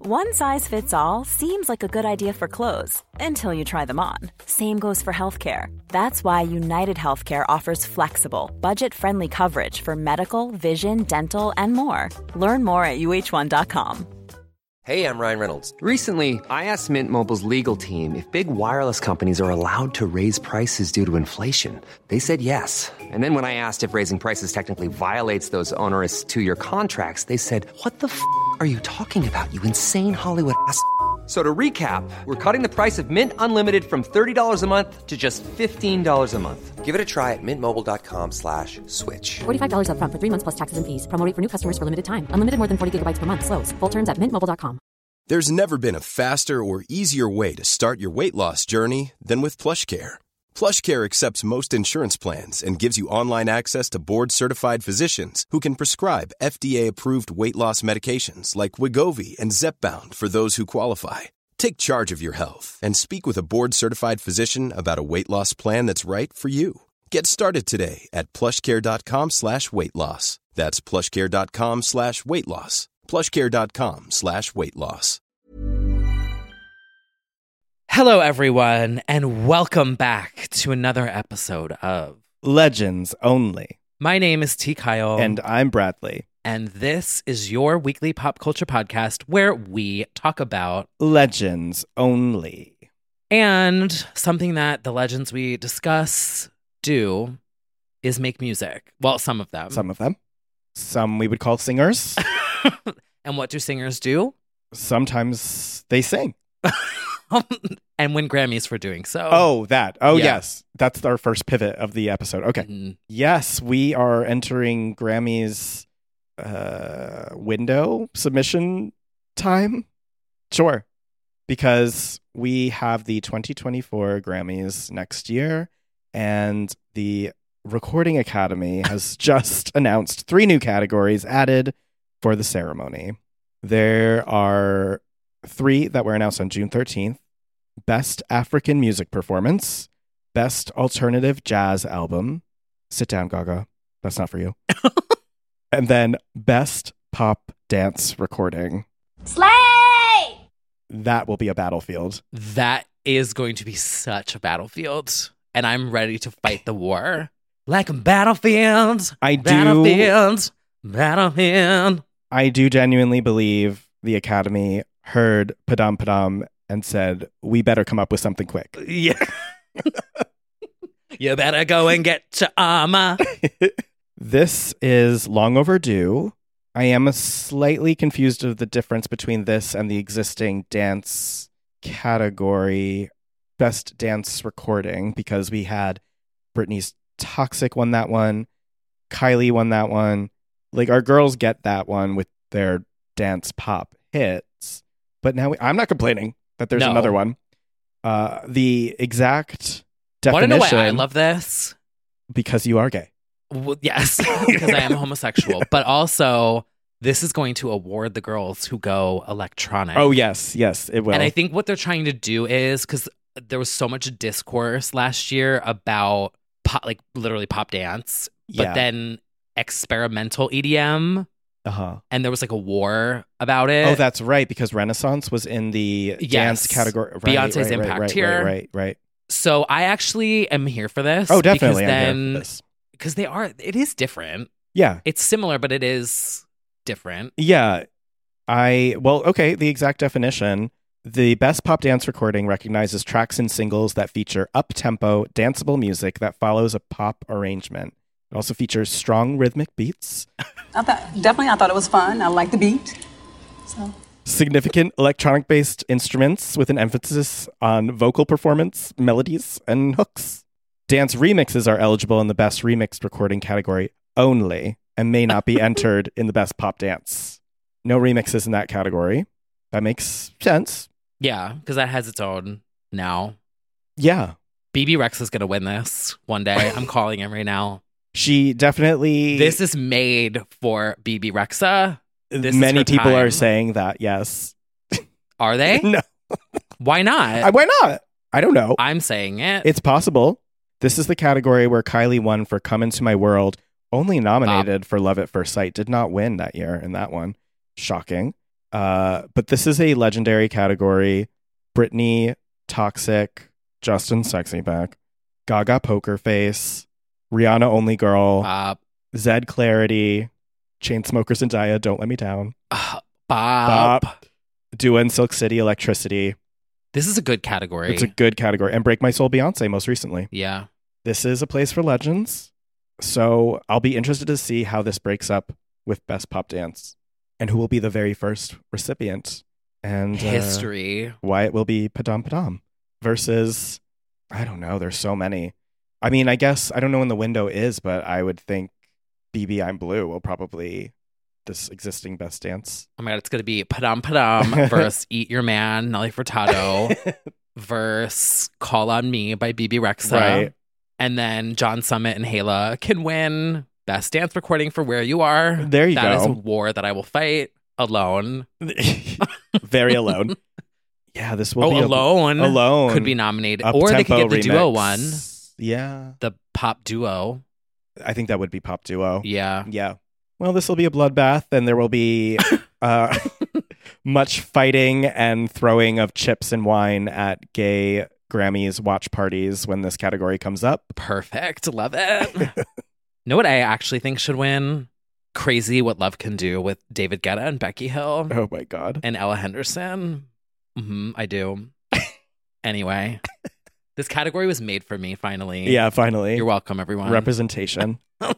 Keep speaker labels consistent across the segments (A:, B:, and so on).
A: One size fits all seems like a good idea for clothes until you try them on. Same goes for healthcare. That's why United Healthcare offers flexible, budget-friendly coverage for medical, vision, dental, and more. Learn more at uh1.com.
B: Hey, I'm Ryan Reynolds. Recently, I asked Mint Mobile's legal team if big wireless companies are allowed to raise prices due to inflation. They said yes. And then when I asked if raising prices technically violates those onerous two-year contracts, they said, "What the f*** are you talking about, you insane Hollywood ass?" So to recap, we're cutting the price of Mint Unlimited from $30 a month to just $15 a month. Give it a try at mintmobile.com/switch.
C: $45 up front for 3 months plus taxes and fees. Promo rate for new customers for limited time. Unlimited more than 40 gigabytes per month. Slows full terms at mintmobile.com.
D: There's never been a faster or easier way to start your weight loss journey than with PlushCare. PlushCare accepts most insurance plans and gives you online access to board-certified physicians who can prescribe FDA-approved weight loss medications like Wegovy and Zepbound for those who qualify. Take charge of your health and speak with a board-certified physician about a weight loss plan that's right for you. Get started today at plushcare.com/weight loss. That's plushcare.com/weight loss. plushcare.com/weight loss.
E: Hello, everyone, and welcome back to another episode of
F: Legends Only.
E: My name is T. Kyle.
F: And I'm Bradley.
E: And this is your weekly pop culture podcast where we talk about
F: Legends Only.
E: And something that the legends we discuss do is make music. Well, some of them.
F: Some of them. Some we would call singers.
E: And what do singers do?
F: Sometimes they sing.
E: And win Grammys for doing so.
F: Oh, that. Oh,
E: Yeah.
F: yes. That's our first pivot of the episode. Okay.
E: Mm-hmm.
F: Yes, we are entering Grammys window submission time. Sure. Because we have the 2024 Grammys next year, and the Recording Academy has just announced 3 new categories added for the ceremony. There are 3 that were announced on June 13th. Best African Music Performance, Best Alternative Jazz Album. Sit down, Gaga. That's not for you. And then Best Pop Dance Recording.
G: Slay!
F: That will be a battlefield.
E: That is going to be such a battlefield. And I'm ready to fight the war. Like a battlefield. Battlefield.
F: I do genuinely believe the Academy heard Padam Padam and said, we better come up with something quick.
E: Yeah. You better go and get your armor.
F: This is long overdue. I am slightly confused of the difference between this and the existing dance category, Best Dance Recording, because we had Britney's Toxic won that one. Kylie won that one. Like, our girls get that one with their dance pop hits. But now I'm not complaining that there's another one. The exact definition.
E: Want to know why I love this?
F: Because you are gay.
E: Well, yes, because I am homosexual. But also, this is going to award the girls who go electronic.
F: Oh, yes, it will.
E: And I think what they're trying to do is, because there was so much discourse last year about pop, like literally pop dance, but then experimental EDM. And there was like a war about it.
F: Oh, that's right, because Renaissance was in the dance category. Right,
E: Beyonce's impact here.
F: Right.
E: So I actually am here for this.
F: Oh, definitely, I'm here for this.
E: Because it is different.
F: Yeah.
E: It's similar, but it is different.
F: Yeah. The exact definition. The Best Pop Dance Recording recognizes tracks and singles that feature up-tempo, danceable music that follows a pop arrangement. It also features strong rhythmic beats.
G: I thought it was fun. I like the beat. So.
F: Significant electronic-based instruments with an emphasis on vocal performance, melodies, and hooks. Dance remixes are eligible in the Best Remixed Recording category only and may not be entered in the Best Pop Dance. No remixes in that category. That makes sense.
E: Yeah, because that has its own now.
F: Yeah.
E: BB Rex is going to win this one day. I'm calling him right now.
F: She definitely...
E: This is made for BB Rexa.
F: Many people are saying that, yes.
E: Are they?
F: No.
E: Why not?
F: Why not? I don't know.
E: I'm saying it.
F: It's possible. This is the category where Kylie won for Come Into My World, only nominated for Love at First Sight, did not win that year in that one. Shocking. But this is a legendary category. Britney, Toxic, Justin Sexy Back, Gaga Poker Face, Rihanna Only Girl, Zed Clarity, Chainsmokers and Daya Don't Let Me Down,
E: Bop.
F: Dua and Silk City Electricity.
E: This is a good category.
F: It's a good category. And Break My Soul Beyonce most recently.
E: Yeah.
F: This is a place for legends. So I'll be interested to see how this breaks up with Best Pop Dance and who will be the very first recipient. And
E: history.
F: Why it will be Padam Padam versus, I don't know, there's so many. I mean, I guess, I don't know when the window is, but I would think BB I'm Blue will probably this existing Best Dance.
E: Oh my God, it's going to be Padam Padam versus Eat Your Man, Nelly Furtado versus Call on Me by BB Rexa.
F: Right.
E: And then John Summit and Hala can win Best Dance Recording for Where You Are.
F: There you go.
E: That is a war that I will fight alone.
F: Very alone. Yeah, this will be
E: Alone.
F: Alone.
E: Could be nominated.
F: Up-tempo
E: Or they could get the
F: remix.
E: duo one.
F: Yeah.
E: The pop duo.
F: I think that would be pop duo.
E: Yeah.
F: Yeah. Well, this will be a bloodbath, and there will be much fighting and throwing of chips and wine at gay Grammys watch parties when this category comes up.
E: Perfect. Love it. Know what I actually think should win? Crazy What Love Can Do with David Guetta and Becky Hill.
F: Oh my God.
E: And Ella Henderson. I do. Anyway, this category was made for me, finally.
F: Yeah, finally.
E: You're welcome, everyone.
F: Representation.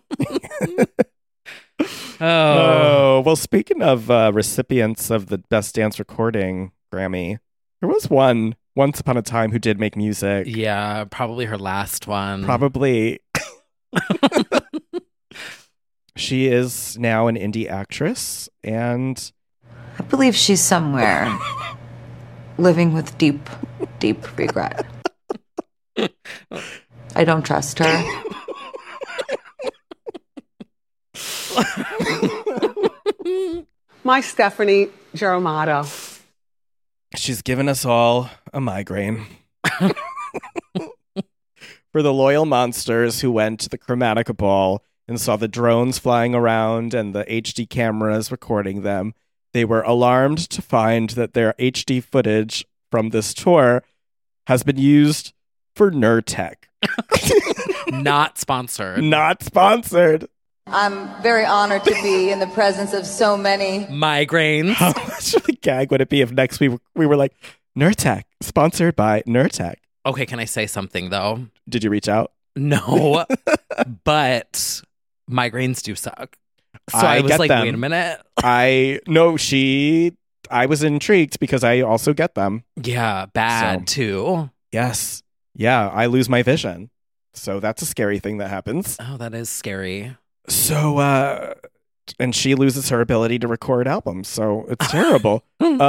E: Oh,
F: well, speaking of recipients of the Best Dance Recording Grammy, there was one once upon a time who did make music.
E: Yeah, probably her last one.
F: Probably. She is now an indie actress, and
H: I believe she's somewhere living with deep, deep regret. I don't trust her.
I: My Stephanie Germano.
F: she's given us all a migraine. For the loyal monsters who went to the Chromatica Ball and saw the drones flying around and the HD cameras recording them, they were alarmed to find that their HD footage from this tour has been used for Nurtec.
E: Not sponsored.
F: Not sponsored.
J: I'm very honored to be in the presence of so many
E: migraines.
F: How much of a gag would it be if next we were like, Nurtec, sponsored by Nurtec?
E: Okay, can I say something though?
F: Did you reach out?
E: No, but migraines do suck. So I was like, wait a minute.
F: I was intrigued because I also get them.
E: Yeah, bad too.
F: Yes. Yeah, I lose my vision. So that's a scary thing that happens.
E: Oh, that is scary.
F: So, and she loses her ability to record albums. So it's terrible.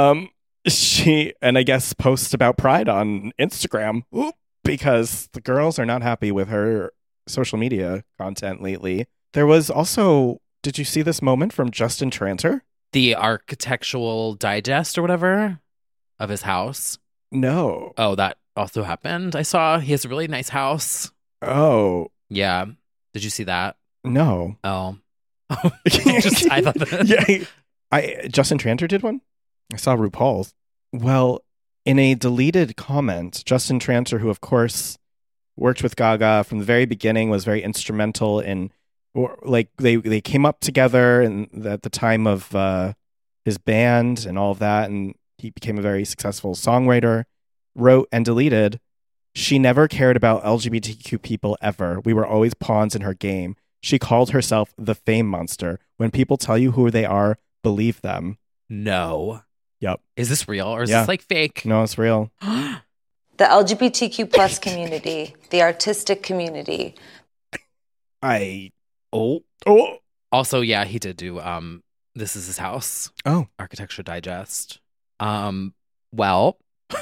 F: She, and I guess posts about Pride on Instagram because the girls are not happy with her social media content lately. There was also, did you see this moment from Justin Tranter?
E: The architectural digest or whatever of his house?
F: No.
E: Oh, that also happened. I saw he has a really nice house.
F: Oh.
E: Yeah. Did you see that?
F: No.
E: Oh. I thought that.
F: Yeah. Justin Tranter did one? I saw RuPaul's. Well, in a deleted comment, Justin Tranter, who of course worked with Gaga from the very beginning, was very instrumental in, like, they came up together and at the time of his band and all of that, and he became a very successful songwriter, wrote and deleted, "She never cared about LGBTQ people ever. We were always pawns in her game. She called herself the fame monster. When people tell you who they are, believe them."
E: No.
F: Yep.
E: Is this real or is this like fake?
F: No, it's real.
J: the LGBTQ plus community, the artistic community.
E: Also, yeah, he did do This Is His House.
F: Oh.
E: Architecture Digest. Well,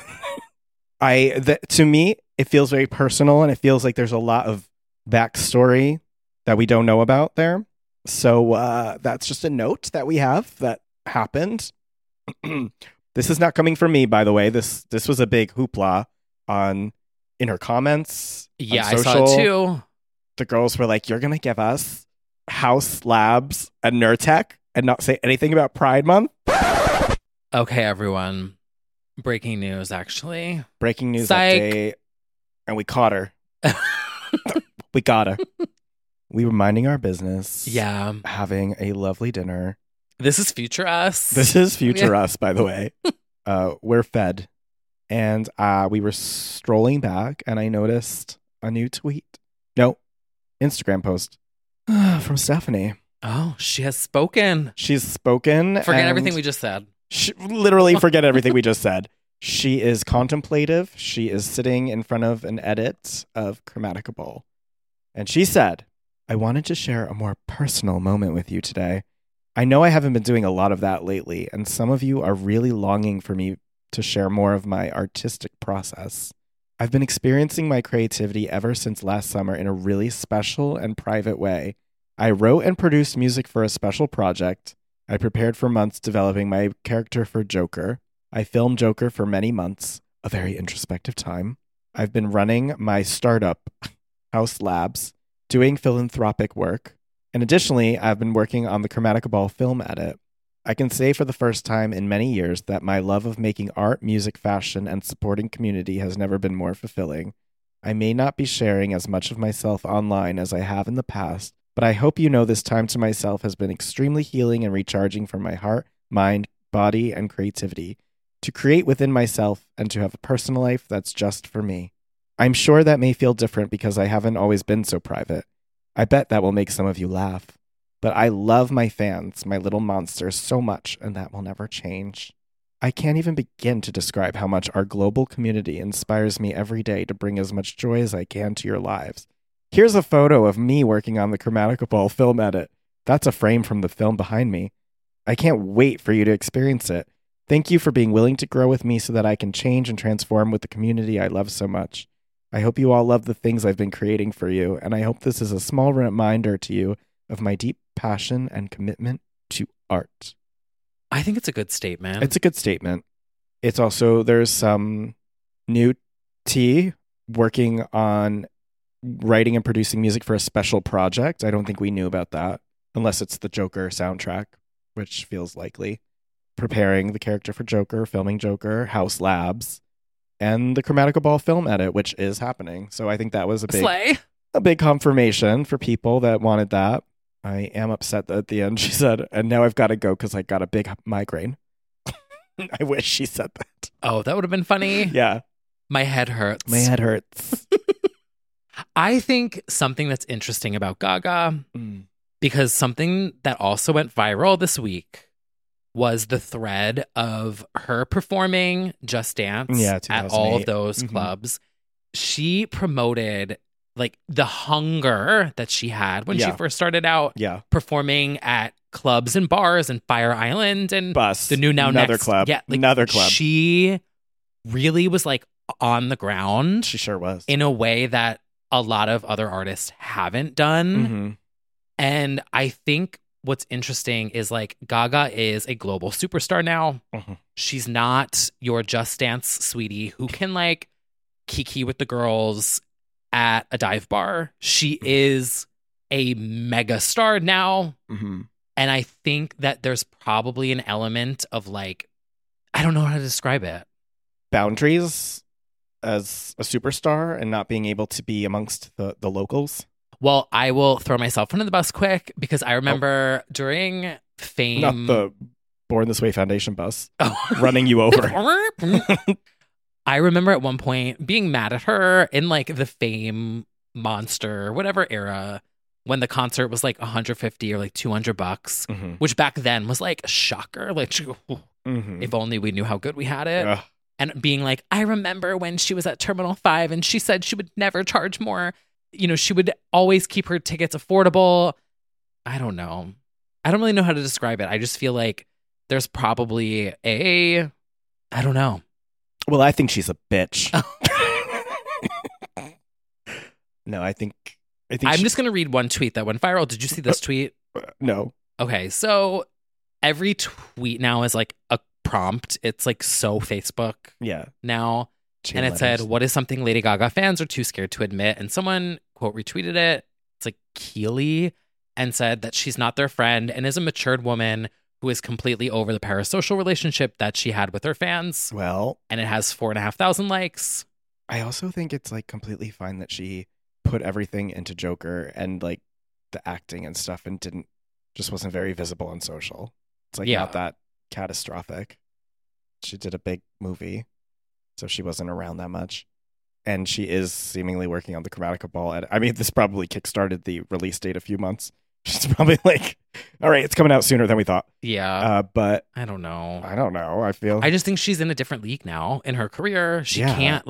F: to me, it feels very personal, and it feels like there's a lot of backstory that we don't know about there. So that's just a note that we have that happened. This is not coming from me, by the way. This was a big hoopla in her comments.
E: Yeah,
F: on social.
E: I saw it too.
F: The girls were like, "You're gonna give us House Labs and Nurtec and not say anything about Pride Month?"
E: Okay, everyone. Breaking news, actually.
F: Breaking news
E: Psych.
F: update. And we caught her. We got her. We were minding our business.
E: Yeah.
F: Having a lovely dinner.
E: This is future us.
F: This is future us, by the way. We're fed. And we were strolling back and I noticed a new tweet. No, Instagram post from Stephanie.
E: Oh, she has spoken.
F: She's spoken.
E: Forget everything we just said.
F: Literally forget everything we just said. She is contemplative. She is sitting in front of an edit of Chromatica Bowl. And she said, I wanted to share a more personal moment with you today. I know I haven't been doing a lot of that lately, and some of you are really longing for me to share more of my artistic process. I've been experiencing my creativity ever since last summer in a really special and private way. I wrote and produced music for a special project. I prepared for months developing my character for Joker. I filmed Joker for many months, a very introspective time. I've been running my startup, House Labs, doing philanthropic work. And additionally, I've been working on the Chromatica Ball film edit. I can say for the first time in many years that my love of making art, music, fashion, and supporting community has never been more fulfilling. I may not be sharing as much of myself online as I have in the past, but I hope you know this time to myself has been extremely healing and recharging for my heart, mind, body, and creativity, to create within myself and to have a personal life that's just for me. I'm sure that may feel different because I haven't always been so private. I bet that will make some of you laugh. But I love my fans, my little monsters, so much, and that will never change. I can't even begin to describe how much our global community inspires me every day to bring as much joy as I can to your lives. Here's a photo of me working on the Chromatica Ball film edit. That's a frame from the film behind me. I can't wait for you to experience it. Thank you for being willing to grow with me so that I can change and transform with the community I love so much. I hope you all love the things I've been creating for you, and I hope this is a small reminder to you of my deep passion and commitment to art.
E: I think it's a good statement.
F: It's a good statement. It's also, there's some new tea working on writing and producing music for a special project. I don't think we knew about that, unless it's the Joker soundtrack, which feels likely. Preparing the character for Joker, filming Joker, House Labs, and the Chromatica Ball film edit, which is happening. So I think that was a big confirmation for people that wanted that. I am upset that at the end she said, and now I've got to go because I got a big migraine. I wish she said that.
E: Oh, that would have been funny.
F: Yeah.
E: My head hurts.
F: My head hurts.
E: I think something that's interesting about Gaga, because something that also went viral this week was the thread of her performing Just Dance at all of those clubs. She promoted like the hunger that she had when she first started out performing at clubs and bars and Fire Island and the new Now
F: another
E: Next
F: club.
E: Yeah, like,
F: another club.
E: She really was like on the ground.
F: She sure was.
E: In a way that a lot of other artists haven't done. And I think what's interesting is like Gaga is a global superstar now. She's not your Just Dance sweetie who can like kiki with the girls at a dive bar. She is a mega star now. And I think that there's probably an element of like, I don't know how to describe it.
F: Boundaries as a superstar and not being able to be amongst the locals.
E: Well, I will throw myself under the bus quick because I remember during Fame...
F: Not the Born This Way Foundation bus running you over.
E: I remember at one point being mad at her in like the Fame Monster, whatever era, when the concert was like $150 or like $200, which back then was like a shocker. Like, if only we knew how good we had it. And being like, I remember when she was at Terminal 5 and she said she would never charge more. You know, she would always keep her tickets affordable. I don't know. I don't really know how to describe it. I just feel like there's probably I don't know.
F: Well, I think she's a bitch. No, I think
E: I'm just going to read one tweet that went viral. Did you see this tweet?
F: No.
E: Okay, so every tweet now is like a prompt. It's like so Facebook now. And it said, what is something Lady Gaga fans are too scared to admit? And someone, quote, retweeted it. It's like Keely and said that she's not their friend and is a matured woman who is completely over the parasocial relationship that she had with her fans.
F: Well,
E: and it has 4,500 likes.
F: I also think it's like completely fine that she put everything into Joker and like the acting and stuff and just wasn't very visible on social. It's like not that catastrophic. She did a big movie, so she wasn't around that much. And she is seemingly working on the Chromatica ball. I mean, this probably kickstarted the release date a few months. She's probably like, all right, it's coming out sooner than we thought.
E: Yeah.
F: But
E: I don't know.
F: I
E: just think she's in a different league now in her career. She can't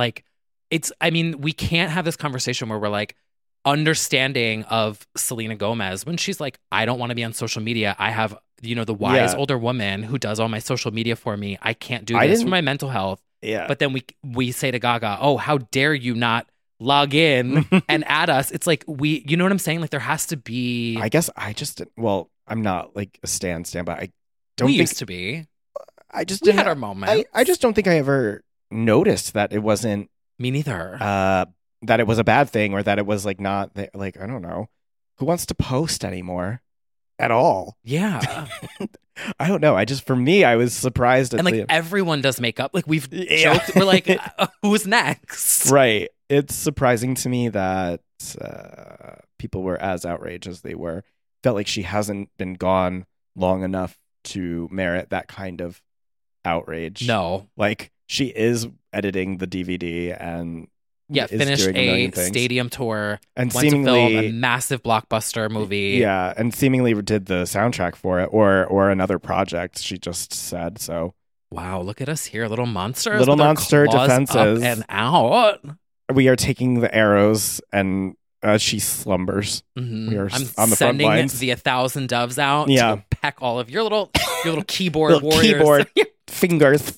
E: we can't have this conversation where we're like understanding of Selena Gomez when she's like, I don't want to be on social media. I have, the wise older woman who does all my social media for me. I can't do this for my mental health.
F: Yeah.
E: But then we say to Gaga, oh, how dare you not log in and add us. It's like you know what I'm saying? Like there has to be.
F: I guess I'm not like a stan, but I don't think.
E: Used to be.
F: We
E: had our moment.
F: I just don't think I ever noticed that it wasn't.
E: Me neither.
F: That it was a bad thing or that it was like not like, I don't know. Who wants to post anymore at all?
E: Yeah.
F: I don't know. For me, I was surprised at
E: everyone does makeup. Like we've joked. We're like, who's next?
F: Right. It's surprising to me that people were as outraged as they were. Felt like she hasn't been gone long enough to merit that kind of outrage.
E: No.
F: Like she is editing the DVD and
E: finished a stadium tour
F: and
E: went
F: seemingly
E: to film a massive blockbuster movie.
F: Yeah, and seemingly did the soundtrack for it or another project. She just said so.
E: Wow, look at us here, little monsters.
F: Little monster defenses
E: up and out.
F: We are taking the arrows and she slumbers.
E: Mm-hmm.
F: We are
E: on the front lines. Sending the 1,000 doves out to go peck all of your little keyboard warriors.
F: Keyboard fingers.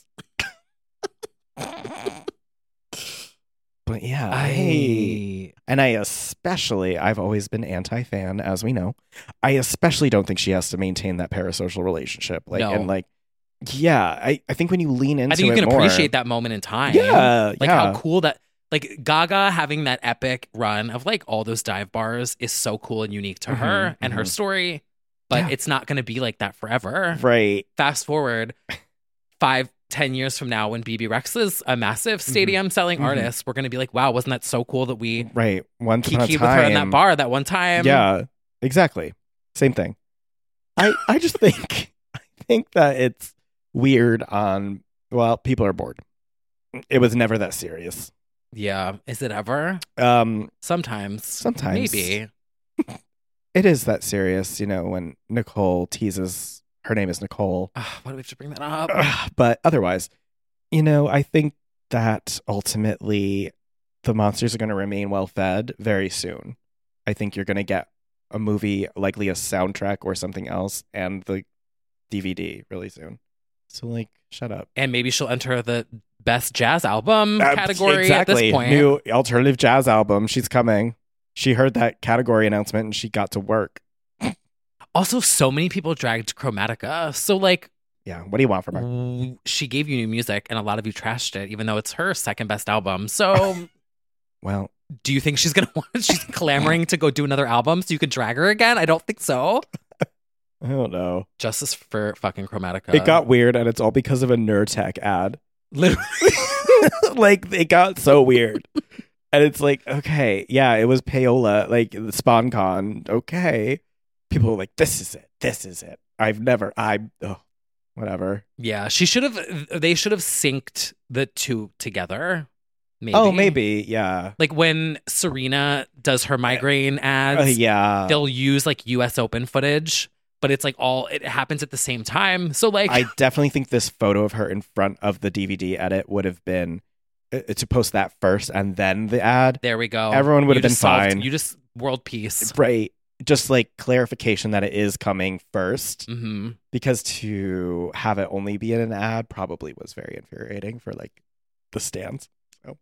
F: But yeah, I've always been anti-fan, as we know. I especially don't think she has to maintain that parasocial relationship. I think when you lean into it,
E: I think you can
F: more,
E: appreciate that moment in time.
F: Yeah,
E: how cool that. Like Gaga having that epic run of like all those dive bars is so cool and unique to her and her story, but it's not going to be like that forever.
F: Right.
E: Fast forward 5-10 years from now when BB Rex is a massive stadium selling artist, we're going to be like, wow, wasn't that so cool that we
F: once upon a
E: kikied with her in that bar that one time?
F: Yeah, exactly. Same thing. I just think that it's weird people are bored. It was never that serious.
E: Yeah. Is it ever? Sometimes. Maybe.
F: It is that serious, when Nicole teases her name is Nicole.
E: Why do we have to bring that up?
F: But otherwise, I think that ultimately the monsters are going to remain well fed very soon. I think you're going to get a movie, likely a soundtrack or something else, and the DVD really soon. So shut up.
E: And maybe she'll enter the best jazz album category at this point.
F: New alternative jazz album. She's coming. She heard that category announcement and she got to work.
E: Also, so many people dragged Chromatica. So
F: yeah, what do you want from her?
E: She gave you new music and a lot of you trashed it, even though it's her second best album. So,
F: well,
E: do you think she's she's clamoring to go do another album so you can drag her again? I don't think so.
F: I don't know.
E: Justice for fucking Chromatica.
F: It got weird, and it's all because of a Nurtec ad.
E: Literally.
F: It got so weird. And it's like, okay, yeah, it was payola, the SpawnCon. Okay. People were like, this is it. Whatever.
E: Yeah, they should have synced the two together. Maybe.
F: Oh, maybe, yeah.
E: Like when Serena does her migraine ads, they'll use US Open footage, but it's it happens at the same time. So
F: I definitely think this photo of her in front of the DVD edit would have been to post that first and then the ad.
E: There we go.
F: Everyone would have been fine.
E: You just world peace.
F: Right. Just clarification that it is coming first.
E: Mm-hmm.
F: Because to have it only be in an ad probably was very infuriating for the stands. So.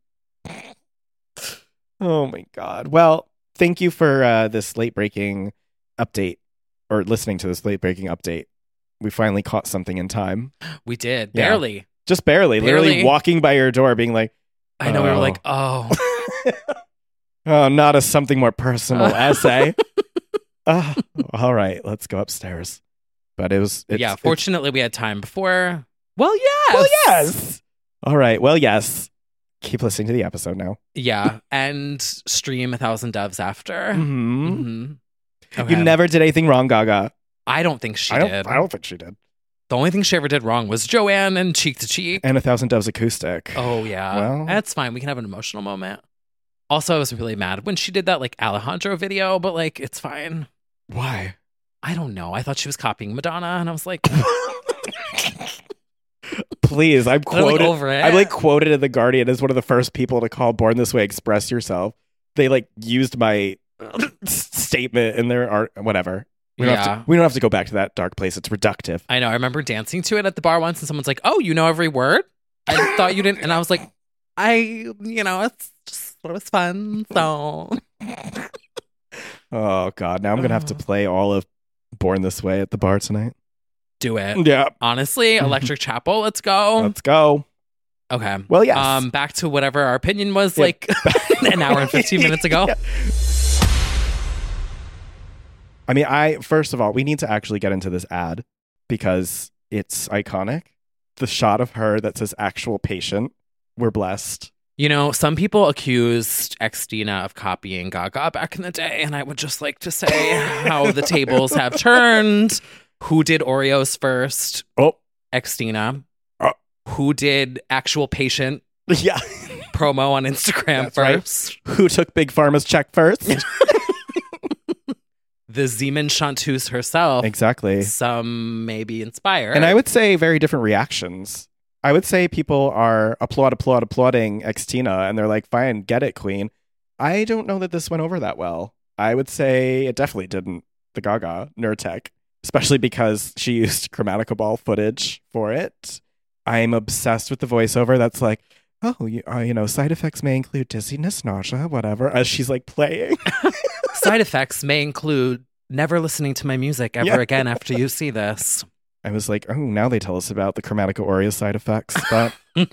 F: Oh my God. Well, thank you for this late breaking update or listening to this late breaking update. We finally caught something in time.
E: We did.
F: Yeah.
E: Barely.
F: Just barely. Literally walking by your door being like,
E: I know. We were like, oh.
F: Oh, not a something more personal essay. All right, let's go upstairs. But it's
E: fortunately we had time before. Well, yes.
F: Well, yes. All right. Well, yes. Keep listening to the episode now.
E: Yeah. And stream 1,000 Doves after.
F: Mm-hmm.
E: Mm-hmm. Okay.
F: You never did anything wrong, Gaga.
E: I don't think she did.
F: I don't think she did.
E: The only thing she ever did wrong was Joanne and Cheek to Cheek.
F: And 1,000 Doves acoustic.
E: Oh, yeah.
F: Well,
E: that's fine. We can have an emotional moment. Also, I was really mad when she did that like Alejandro video, but like it's fine.
F: Why?
E: I don't know. I thought she was copying Madonna, and I was like,
F: please, I'm quoted.
E: Like over it.
F: I'm like quoted in The Guardian as one of the first people to call Born This Way Express Yourself. They like used my statement in their art, whatever. We don't have to go back to that dark place. It's reductive.
E: I know. I remember dancing to it at the bar once, and someone's like, "Oh, you know every word?" I thought you didn't, and I was like, it's just it was fun. So,
F: oh God, now I'm gonna have to play all of Born This Way at the bar tonight.
E: Do it.
F: Yeah.
E: Honestly, Electric Chapel. Let's go.
F: Let's go.
E: Okay.
F: Well, yes.
E: Back to whatever our opinion was like an hour and 15 minutes ago.
F: Yeah. I mean, first of all, we need to actually get into this ad because it's iconic. The shot of her that says actual patient. We're blessed.
E: You know, some people accused Xtina of copying Gaga back in the day, and I would just like to say how the tables have turned. Who did Oreos first?
F: Oh.
E: Xtina. Who did actual patient?
F: Yeah.
E: Promo on Instagram first?
F: Right. Who took Big Pharma's check first?
E: The Zeman chanteuse herself.
F: Exactly.
E: Some maybe inspired.
F: And I would say very different reactions. I would say people are applauding Xtina, and they're like, fine, get it, queen. I don't know that this went over that well. I would say it definitely didn't, the Gaga Nurtec, especially because she used Chromatica Ball footage for it. I'm obsessed with the voiceover that's like, oh, side effects may include dizziness, nausea, whatever, as she's like playing.
E: Side effects may include never listening to my music ever again after you see this.
F: I was like, oh, now they tell us about the Chromatica Oreo side effects, but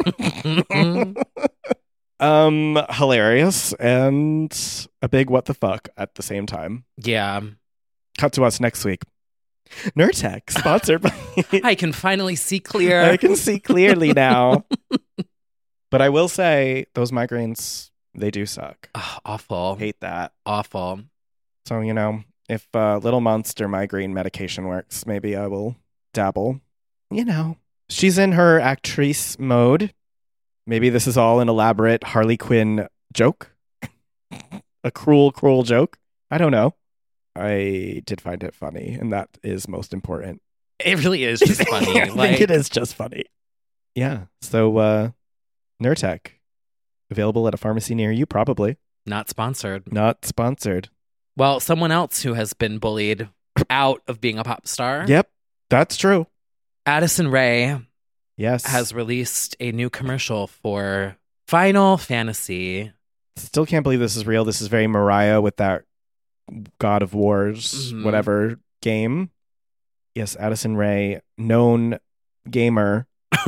F: hilarious and a big what the fuck at the same time.
E: Yeah.
F: Cut to us next week. Nurtec, sponsored by...
E: I can finally see clear.
F: I can see clearly now. But I will say, those migraines, they do suck.
E: Oh, awful.
F: Hate that.
E: Awful.
F: So, if Little Monster migraine medication works, maybe I will dabble. She's in her actrice mode. Maybe this is all an elaborate Harley Quinn joke. A cruel, cruel joke. I don't know. I did find it funny, and that is most important.
E: It really is just funny.
F: I think it is just funny. Yeah. So, Nurtec, available at a pharmacy near you, probably.
E: Not sponsored.
F: Not sponsored.
E: Well, someone else who has been bullied out of being a pop star.
F: Yep, that's true.
E: Addison Rae
F: has
E: released a new commercial for Final Fantasy.
F: Still can't believe this is real. This is very Mariah with that God of Wars, whatever game. Yes, Addison Rae, known gamer,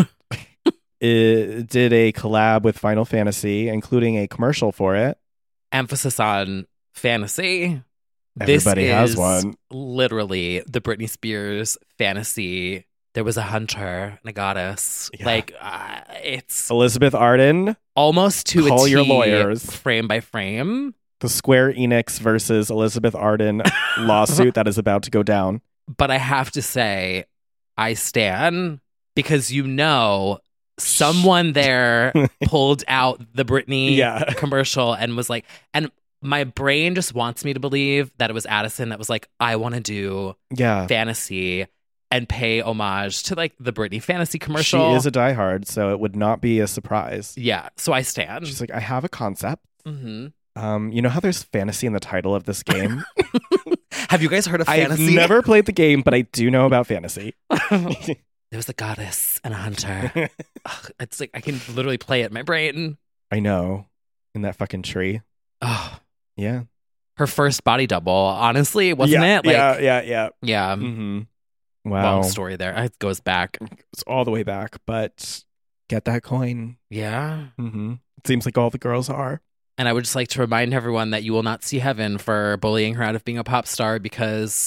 F: did a collab with Final Fantasy, including a commercial for it.
E: Emphasis on fantasy.
F: Everybody has one.
E: Literally the Britney Spears fantasy. There was a hunter and a goddess. Yeah. It's
F: Elizabeth Arden.
E: Almost to
F: Call
E: a T,
F: your lawyers.
E: Frame by frame.
F: The Square Enix versus Elizabeth Arden lawsuit that is about to go down.
E: But I have to say, I stan because someone there pulled out the Britney commercial and was like, and my brain just wants me to believe that it was Addison that was like, I want to do fantasy and pay homage to like the Britney fantasy commercial.
F: She is a diehard, so it would not be a surprise.
E: Yeah, so I stan.
F: She's like, I have a concept.
E: Mm-hmm.
F: You know how there's fantasy in the title of this game?
E: Have you guys heard of fantasy?
F: I've never played the game, but I do know about fantasy.
E: There was a goddess and a hunter. It's like I can literally play it in my brain.
F: I know. In that fucking tree.
E: Oh.
F: Yeah.
E: Her first body double, honestly, wasn't it? Like,
F: yeah.
E: Yeah.
F: Mm-hmm. Wow.
E: Long story there. It goes back.
F: It's all the way back, but get that coin.
E: Yeah.
F: Mm-hmm. It seems like all the girls are.
E: And I would just like to remind everyone that you will not see heaven for bullying her out of being a pop star because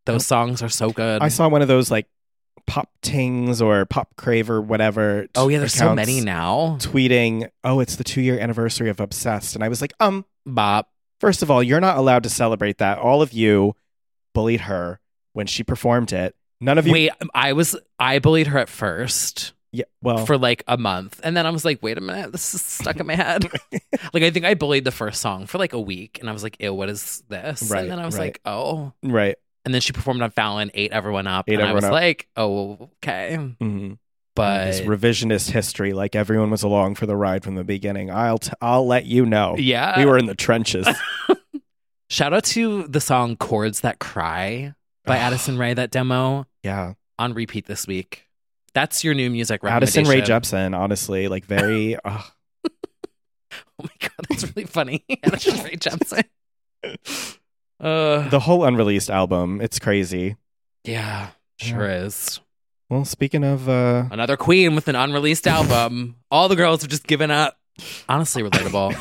E: Those songs are so good.
F: I saw one of those like Pop Tings or Pop Crave or whatever.
E: Oh yeah, there's so many now.
F: Tweeting, oh, it's the 2-year anniversary of Obsessed. And I was like,
E: Bop.
F: First of all, you're not allowed to celebrate that. All of you bullied her when she performed it. None of you.
E: Wait, I bullied her at first.
F: Yeah, well,
E: for like a month. And then I was like, wait a minute, this is stuck in my head. Like, I think I bullied the first song for like a week. And I was like, ew, what is this?
F: Right,
E: and then I was like, oh.
F: Right.
E: And then she performed on Fallon, ate everyone up.
F: Ate
E: and
F: everyone
E: I was
F: up.
E: like, oh, okay.
F: Mm-hmm.
E: But
F: this revisionist history, like everyone was along for the ride from the beginning. I'll let you know.
E: Yeah.
F: We were in the trenches.
E: Shout out to the song Chords That Cry by Addison Rae, that demo.
F: Yeah.
E: On repeat this week. That's your new music
F: Addison
E: recommendation.
F: Rae Jepsen, honestly, like very.
E: Oh my God, that's really funny. Addison Rae Jepsen.
F: The whole unreleased album, it's crazy.
E: Yeah, sure is.
F: Well, speaking of
E: another queen with an unreleased album, all the girls have just given up. Honestly, relatable.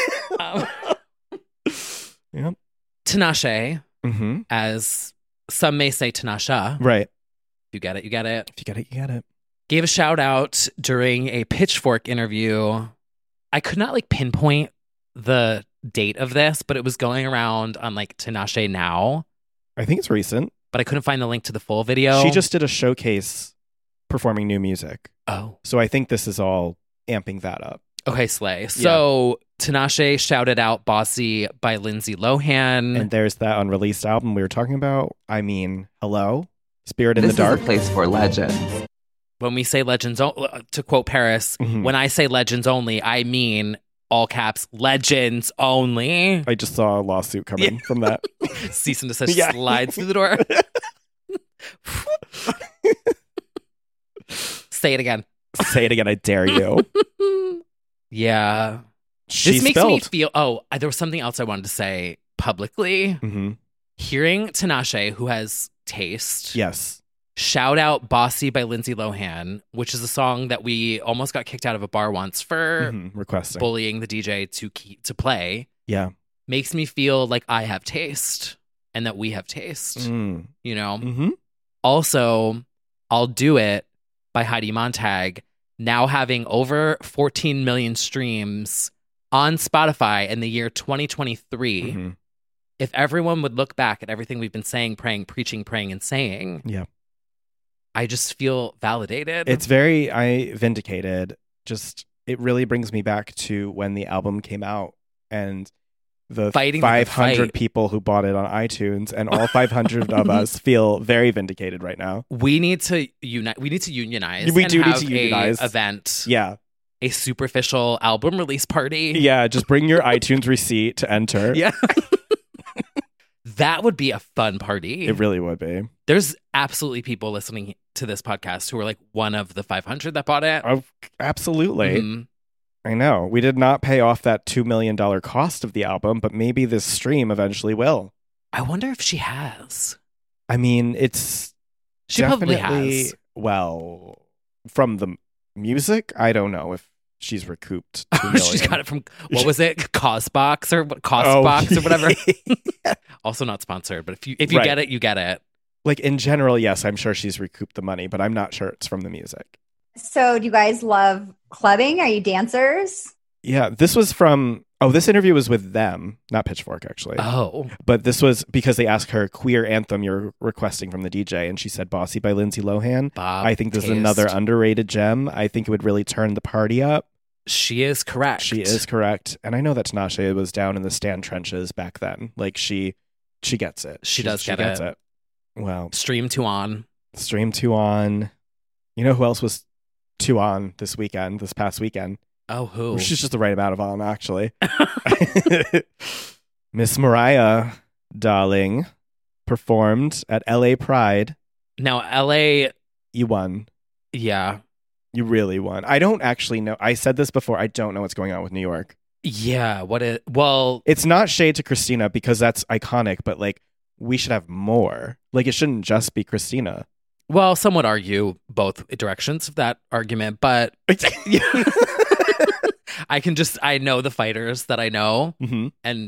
F: Yep.
E: Tinashe, as some may say Tinasha.
F: Right.
E: You get it, you get it.
F: If you get it, you get it.
E: Gave a shout out during a Pitchfork interview. I could not like pinpoint the date of this, but it was going around on like Tinashe Now.
F: I think it's recent.
E: But I couldn't find the link to the full video.
F: She just did a showcase performing new music.
E: Oh.
F: So I think this is all amping that up.
E: Okay, slay. So Tinashe shouted out Bossy by Lindsay Lohan.
F: And there's that unreleased album we were talking about. I mean, hello? Spirit in the Dark.
K: This is a place for legends.
E: When we say legends, to quote Paris, when I say legends only, I mean all caps, legends only.
F: I just saw a lawsuit coming from that.
E: Cease and desist slides through the door. Say it again.
F: Say it again, I dare you.
E: Yeah. This makes me feel, there was something else I wanted to say publicly. Hearing Tinashe, who has taste.
F: Yes.
E: Shout out Bossy by Lindsay Lohan, which is a song that we almost got kicked out of a bar once for
F: requesting, bullying
E: the DJ to play.
F: Yeah.
E: Makes me feel like I have taste and that we have taste, you know? Also, I'll Do It by Heidi Montag, now having over 14 million streams on Spotify in the year 2023. If everyone would look back at everything we've been saying, praying, preaching, praying, and saying, I just feel validated.
F: It's vindicated. Just, it really brings me back to when the album came out and the
E: fighting
F: 500 people who bought it on iTunes, and all 500 of us feel very vindicated right now.
E: We need to unite. We need to unionize.
F: We do need to unionize.
E: Event.
F: Yeah.
E: A superficial album release party.
F: Yeah, just bring your iTunes receipt to enter.
E: Yeah. That would be a fun party.
F: It really would be.
E: There's absolutely people listening to this podcast who are like one of the 500 that bought it.
F: Oh, absolutely. I know. We did not pay off that $2 million cost of the album, but maybe this stream eventually will.
E: I wonder if she has.
F: I mean, it's
E: she
F: definitely,
E: probably has.
F: Well, from the music, I don't know if she's recouped $2 million.
E: She's got it from, what was it? Cosbox or Costbox or whatever. Also not sponsored, but if you get it, you get it.
F: Like in general, yes, I'm sure she's recouped the money, but I'm not sure it's from the music.
L: So do you guys love clubbing? Are you dancers?
F: Yeah, this was from, this interview was with them, not Pitchfork, actually.
E: Oh.
F: But this was because they asked her queer anthem you're requesting from the DJ, and she said Bossy by Lindsay Lohan. I think this is another underrated gem. I think it would really turn the party up.
E: She is correct.
F: She is correct. And I know that Tinashe was down in the stan trenches back then. Like, she gets it.
E: She does get
F: it. Well.
E: Stream 2 on.
F: Stream 2 on. You know who else was 2 on this past weekend?
E: Oh, who?
F: She's just the right amount of on, actually. Miss Mariah, darling, performed at LA Pride.
E: Now, LA...
F: You won.
E: Yeah.
F: You really won. I don't actually know. I said this before. I don't know what's going on with New York.
E: Yeah.
F: It's not shade to Christina because that's iconic, but like, we should have more. Like, it shouldn't just be Christina.
E: Well, some would argue both directions of that argument, but I know the fighters that I know, and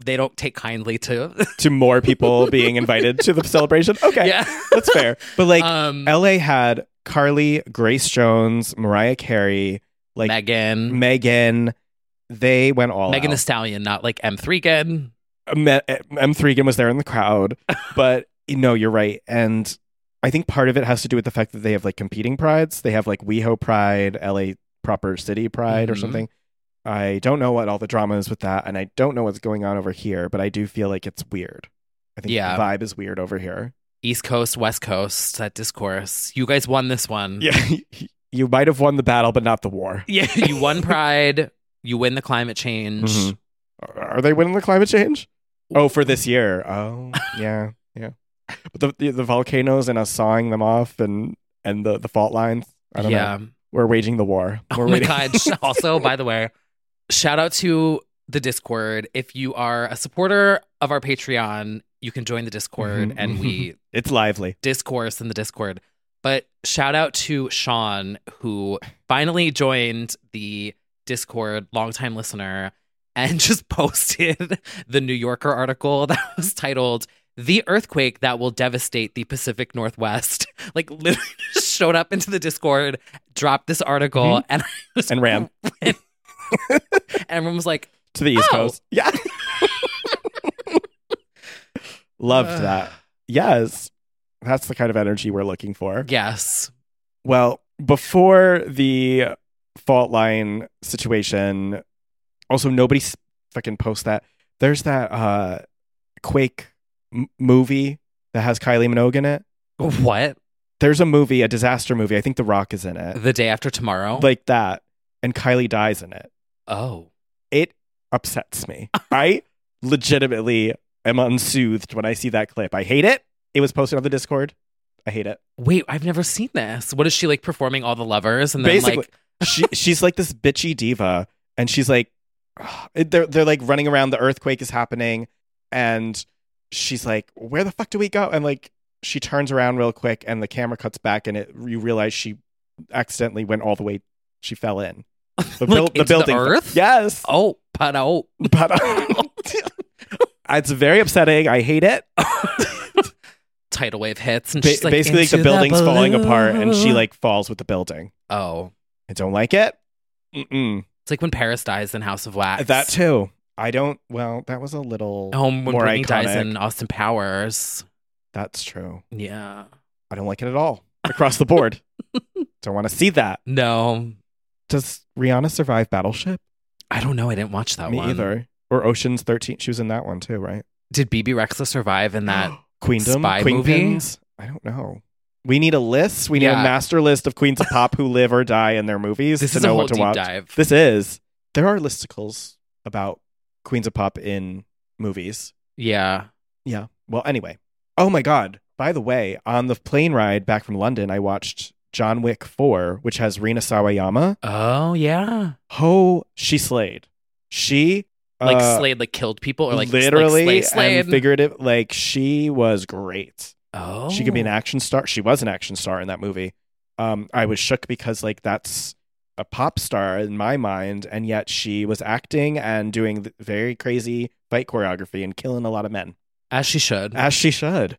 E: they don't take kindly to
F: to more people being invited to the celebration. Okay,
E: Yeah.
F: that's fair. But like, LA had Carly, Grace Jones, Mariah Carey, like Megan. They went all
E: Megan
F: out.
E: Thee Stallion, not like M3gan.
F: M3gan was there in the crowd, but no, you're right. And I think part of it has to do with the fact that they have like competing prides. They have like WeHo Pride, LA Proper City Pride or something. I don't know what all the drama is with that, and I don't know what's going on over here, but I do feel like it's weird. I think the vibe is weird over here.
E: East Coast, West Coast, that discourse. You guys won this one.
F: Yeah, you might have won the battle, but not the war.
E: Yeah, you won Pride. You win the climate change.
F: Are they winning the climate change? Oh, for this year. Oh, yeah. But the volcanoes and us sawing them off and the fault lines. I don't know. We're waging the war.
E: Oh my God. Also, by the way, shout out to the Discord. If you are a supporter of our Patreon, you can join the Discord and we
F: it's lively
E: discourse in the Discord. But shout out to Sean, who finally joined the Discord, longtime listener, and just posted the New Yorker article that was titled "The Earthquake That Will Devastate the Pacific Northwest." Like literally just showed up into the Discord, dropped this article, and
F: ran.
E: And everyone was like,
F: to the East Coast. Yeah. Loved that. Yes. That's the kind of energy we're looking for.
E: Yes.
F: Well, before the fault line situation, also nobody fucking post that. There's that Quake movie that has Kylie Minogue in it.
E: What?
F: There's a movie, a disaster movie. I think The Rock is in it.
E: The Day After Tomorrow?
F: Like that. And Kylie dies in it.
E: Oh.
F: It upsets me. I legitimately am unsoothed when I see that clip. I hate it. It was posted on the Discord. I hate it.
E: Wait, I've never seen this. What is she like performing all the lovers? And then
F: basically,
E: like
F: she's like this bitchy diva, and she's like, they're like running around. The earthquake is happening, and she's like, "Where the fuck do we go?" And like, she turns around real quick, and the camera cuts back, and you realize she accidentally went all the way. She fell in the
E: like
F: building.
E: The earth?
F: Yes.
E: Oh, but
F: it's very upsetting. I hate it.
E: Tidal wave hits, and she's like,
F: basically, like, the building's falling apart, and she like falls with the building.
E: Oh,
F: I don't like it. Mm-mm.
E: It's like when Paris dies in House of Wax.
F: That too. I don't. Well, that was a little.
E: When
F: more
E: Britney
F: iconic.
E: dies in Austin Powers.
F: That's true.
E: Yeah,
F: I don't like it at all across the board. Don't want to see that.
E: No.
F: Does Rihanna survive Battleship?
E: I don't know. I didn't watch that one.
F: Me either. Or Ocean's 13. She was in that one too, right?
E: Did BB Rexa survive in that
F: Queendom
E: spy movie?
F: I don't know. We need a list. We need a master list of queens of pop who live or die in their movies
E: This
F: to
E: is
F: know
E: a whole
F: what to
E: deep
F: watch.
E: dive.
F: This is. There are listicles about queens of pop in movies.
E: Yeah.
F: Yeah. Well, anyway. Oh my God. By the way, on the plane ride back from London, I watched John Wick 4, which has Rina Sawayama.
E: Oh, yeah.
F: Oh, she slayed. She
E: slayed, like killed people, or like
F: literally
E: like slayed.
F: And figurative. Like, she was great.
E: Oh,
F: she could be an action star. She was an action star in that movie. I was shook because like that's a pop star in my mind, and yet she was acting and doing very crazy fight choreography and killing a lot of men.
E: As she should.
F: As she should.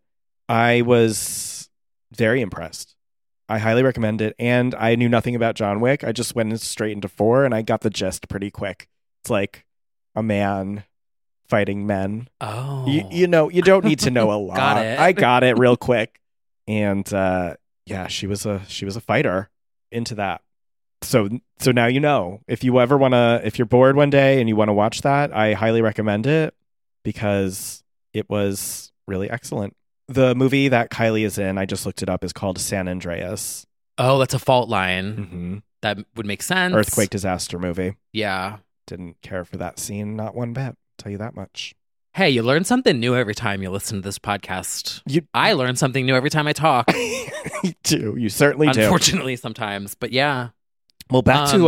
F: I was very impressed. I highly recommend it. And I knew nothing about John Wick. I just went straight into 4 and I got the gist pretty quick. It's like a man fighting men.
E: Oh.
F: You know, you don't need to know a lot.
E: Got it.
F: I got it real quick. And yeah, she was a fighter into that. So now you know. If you ever if you're bored one day and you want to watch that, I highly recommend it because it was really excellent. The movie that Kylie is in, I just looked it up, is called San Andreas.
E: Oh, that's a fault line.
F: Mm-hmm.
E: That would make sense.
F: Earthquake disaster movie.
E: Yeah.
F: Didn't care for that scene, not one bit. Tell you that much.
E: Hey, you learn something new every time you listen to this podcast. I learn something new every time I talk.
F: You do. You certainly do.
E: Unfortunately, sometimes. But yeah.
F: Well, back to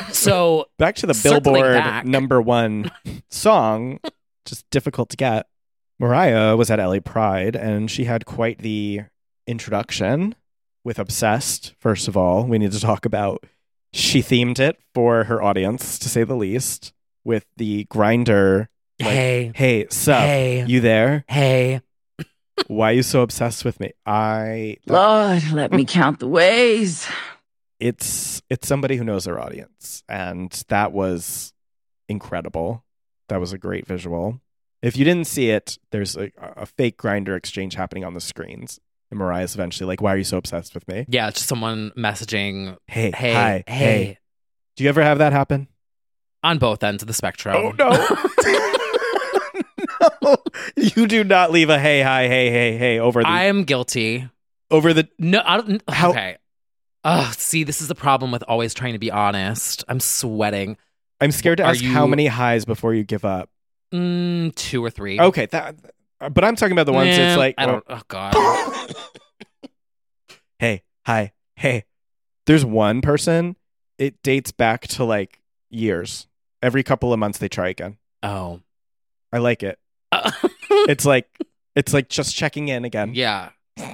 F: the Billboard #1 song. Just difficult to get. Mariah was at LA Pride, and she had quite the introduction with Obsessed. First of all, we need to talk about. She themed it for her audience, to say the least, with the Grindr
E: Like,
F: hey, sup?
E: Hey.
F: You there?
E: Hey.
F: Why are you so obsessed with me?
K: Lord, let me count the ways.
F: It's somebody who knows their audience, and that was incredible. That was a great visual. If you didn't see it, there's a fake Grindr exchange happening on the screens. And Mariah's eventually like, why are you so obsessed with me?
E: Yeah, it's just someone messaging,
F: Hey,
E: hey,
F: hi,
E: hey.
F: Do you ever have that happen?
E: On both ends of the spectrum.
F: Oh, no. No. You do not leave a hey, hi, hey over the...
E: I am guilty.
F: Over the...
E: No, I don't... Okay. See, this is the problem with always trying to be honest. I'm sweating.
F: I'm scared to ask how many highs before you give up.
E: 2 or 3.
F: Okay, but I'm talking about the ones it's like...
E: I don't... Oh, God.
F: Hey, hi, hey. There's one person, it dates back to like years. Every couple of months they try again.
E: Oh.
F: I like it. It's like just checking in again.
E: Yeah.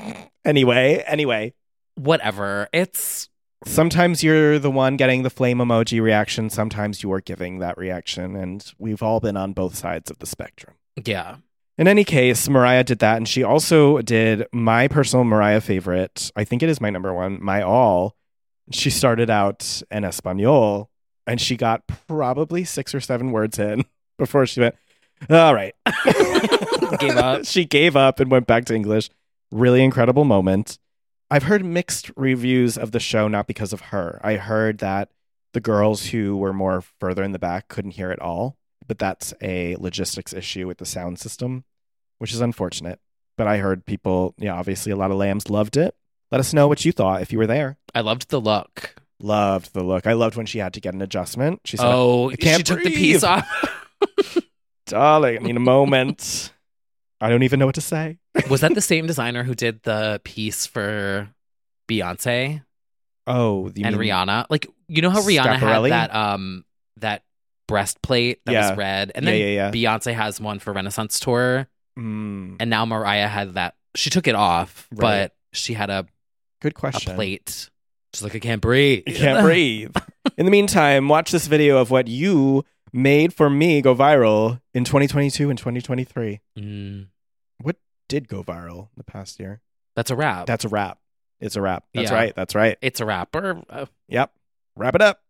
F: Anyway.
E: Whatever. It's...
F: Sometimes you're the one getting the flame emoji reaction. Sometimes you are giving that reaction. And we've all been on both sides of the spectrum.
E: Yeah.
F: In any case, Mariah did that. And she also did my personal Mariah favorite. I think it is my number one, My All. She started out in Espanol. And she got probably 6 or 7 words in before she went, all right.
E: Gave up.
F: She gave up and went back to English. Really incredible moment. I've heard mixed reviews of the show, not because of her. I heard that the girls who were more further in the back couldn't hear it all, but that's a logistics issue with the sound system, which is unfortunate. But I heard people, obviously a lot of lambs loved it. Let us know what you thought if you were there.
E: I loved the look.
F: Loved the look. I loved when she had to get an adjustment. She said,
E: she took the piece off.
F: Darling, I need a moment. I don't even know what to say.
E: Was that the same designer who did the piece for Beyonce?
F: Oh,
E: and Rihanna? Like, you know how Rihanna
F: Schiaparelli?
E: had that breastplate that was red? And then Beyonce has one for Renaissance Tour.
F: Mm.
E: And now Mariah had that. She took it off, but she had a
F: good question.
E: A plate. She's like, I can't breathe.
F: You can't breathe. In the meantime, watch this video of what you made for me go viral in 2022 and 2023. What did go viral the past year?
E: That's a wrap.
F: That's a wrap. It's a wrap. That's
E: Yeah.
F: right. That's right.
E: It's a wrap.
F: Yep. Wrap it up.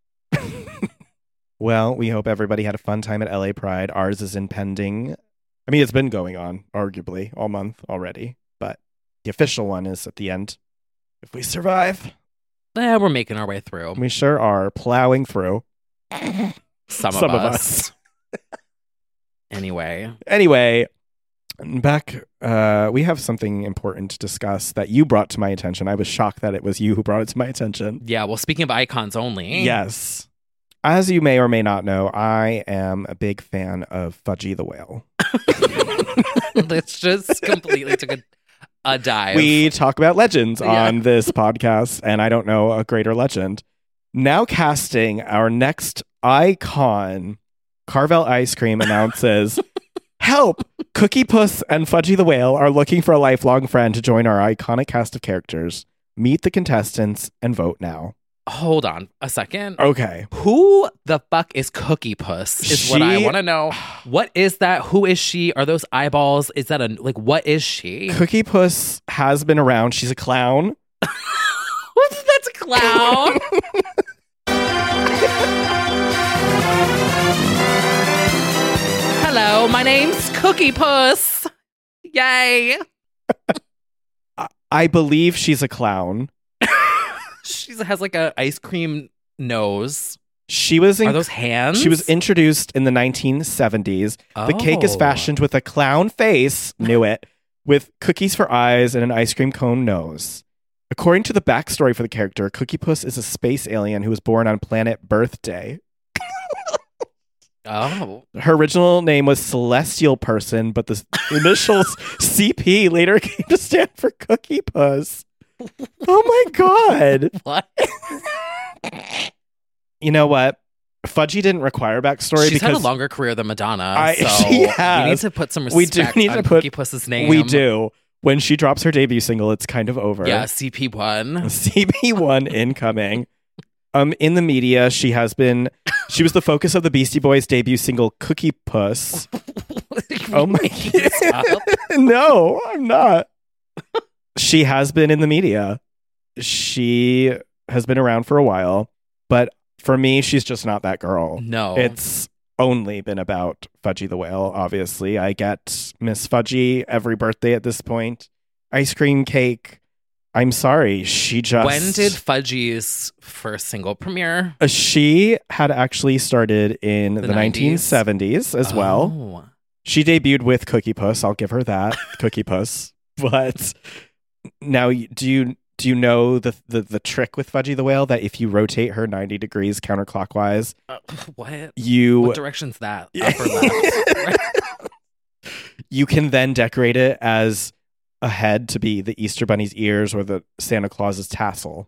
F: Well, we hope everybody had a fun time at LA Pride. Ours is impending. I mean, it's been going on, arguably, all month already. But the official one is at the end. If we survive.
E: We're making our way through.
F: We sure are plowing through.
E: Some of us. Anyway,
F: back, we have something important to discuss that you brought to my attention. I was shocked that it was you who brought it to my attention.
E: Yeah, well, speaking of icons only.
F: Yes. As you may or may not know, I am a big fan of Fudgy the Whale.
E: Let's just completely took a dive.
F: We talk about legends on this podcast, and I don't know a greater legend. Now casting our next icon, Carvel Ice Cream announces, help! Cookie Puss and Fudgy the Whale are looking for a lifelong friend to join our iconic cast of characters. Meet the contestants and vote now.
E: Hold on a second.
F: Okay.
E: Who the fuck is Cookie Puss is what I want to know. What is that? Who is she? Are those eyeballs? Is that what is she?
F: Cookie Puss has been around. She's a clown.
E: That's a clown. Hello, my name's Cookie Puss. Yay.
F: I believe she's a clown.
E: She has like a ice cream nose.
F: Are
E: those hands?
F: She was introduced in the 1970s.
E: Oh.
F: The cake is fashioned with a clown face, knew it, with cookies for eyes and an ice cream cone nose. According to the backstory for the character, Cookie Puss is a space alien who was born on planet Birthday.
E: Oh.
F: Her original name was Celestial Person, but the initials CP later came to stand for Cookie Puss. Oh my God.
E: What?
F: You know what? Fudgy didn't require backstory.
E: She's
F: because
E: had a longer career than Madonna.
F: She has.
E: We need to put some respect on Cookie Puss's name.
F: We do. When she drops her debut single, it's kind of over.
E: Yeah, CP1.
F: CP1 incoming. In the media, she was the focus of the Beastie Boys' debut single, Cookie Puss. Oh my God. No, I'm not. She has been in the media. She has been around for a while, but for me, she's just not that girl.
E: No.
F: It's only been about Fudgy the Whale, obviously. I get Miss Fudgy every birthday at this point. Ice cream cake. I'm sorry. She just...
E: When did Fudgy's first single premiere?
F: She had actually started in the 1970s as well. She debuted with Cookie Puss. I'll give her that. Cookie Puss. But now, do you know the trick with Fudgy the Whale? That if you rotate her 90 degrees counterclockwise...
E: What?
F: What
E: direction's that? Up or left?
F: You can then decorate it as a head to be the Easter Bunny's ears or the Santa Claus's tassel.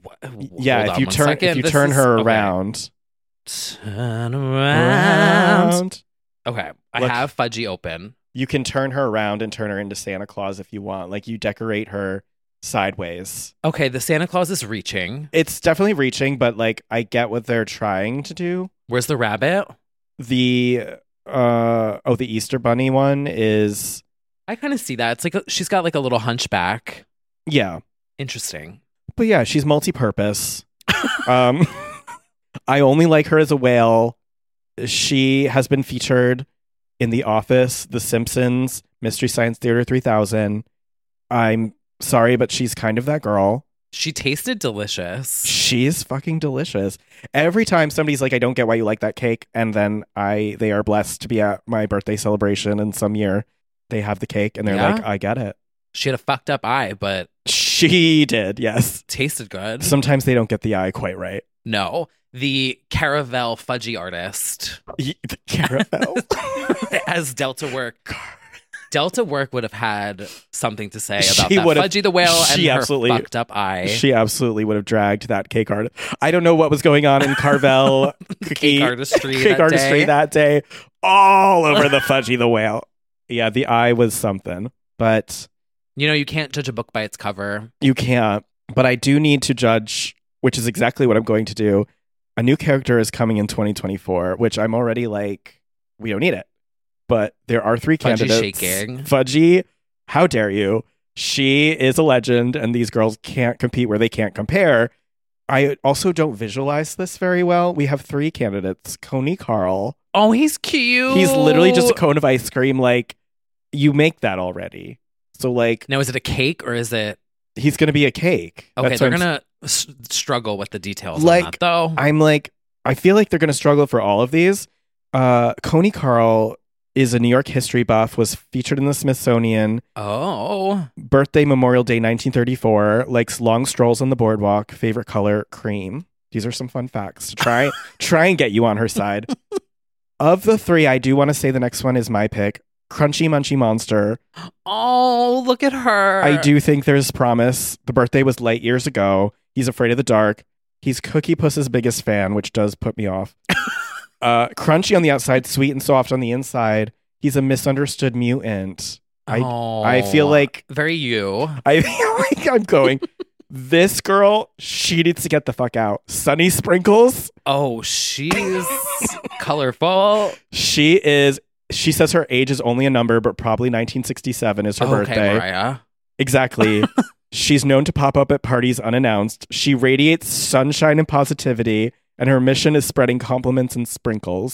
F: Yeah, if you turn her around.
E: Turn around. Okay, I have Fudgy open.
F: You can turn her around and turn her into Santa Claus if you want. Like, you decorate her sideways.
E: Okay, the Santa Claus is reaching.
F: It's definitely reaching, but like, I get what they're trying to do.
E: Where's the rabbit?
F: The Easter Bunny one is...
E: I kind of see that. It's like she's got like a little hunchback.
F: Yeah.
E: Interesting.
F: But yeah, she's multi-purpose. I only like her as a whale. She has been featured in The Office, The Simpsons, Mystery Science Theater 3000. I'm sorry, but she's kind of that girl.
E: She tasted delicious.
F: She's fucking delicious. Every time somebody's like, I don't get why you like that cake, and then they are blessed to be at my birthday celebration in some year, they have the cake and they're like, I get it.
E: She had a fucked up eye, but...
F: She did, yes.
E: Tasted good.
F: Sometimes they don't get the eye quite right.
E: No. The Caravel Fudgy artist.
F: The Caravel?
E: As Delta Work. Delta Work would have had something to say about that Fudgy the Whale and her fucked up eye.
F: She absolutely would have dragged that cake artist. I don't know what was going on in Carvel
E: cake artistry
F: that day. All over the Fudgy the Whale. Yeah, the eye was something. But...
E: you can't judge a book by its cover.
F: You can't. But I do need to judge, which is exactly what I'm going to do. A new character is coming in 2024, which I'm already like, we don't need it. But there are 3 candidates.
E: Fudgy shaking.
F: Fudgy, how dare you? She is a legend, and these girls can't compete where they can't compare. I also don't visualize this very well. We have 3 candidates. Coney Carl.
E: Oh, he's cute.
F: He's literally just a cone of ice cream. Like, you make that already. So, like...
E: Now, is it a cake or is it...
F: He's going to be a cake.
E: Okay, they're going to struggle with the details on that, though.
F: I feel like they're going to struggle for all of these. Coney Carl is a New York history buff, was featured in the Smithsonian.
E: Oh.
F: Birthday, Memorial Day, 1934. Likes long strolls on the boardwalk. Favorite color, cream. These are some fun facts to try and get you on her side. Of the 3, I do want to say the next one is my pick. Crunchy Munchy Monster.
E: Oh, look at her.
F: I do think there's promise. The birthday was light years ago. He's afraid of the dark. He's Cookie Puss's biggest fan, which does put me off. Crunchy on the outside, sweet and soft on the inside. He's a misunderstood mutant. I feel like...
E: Very you.
F: I feel like I'm going... This girl, she needs to get the fuck out. Sunny Sprinkles.
E: Oh, she's colorful.
F: She says her age is only a number, but probably 1967 is her birthday.
E: Mariah.
F: Exactly. She's known to pop up at parties unannounced. She radiates sunshine and positivity, and her mission is spreading compliments and sprinkles.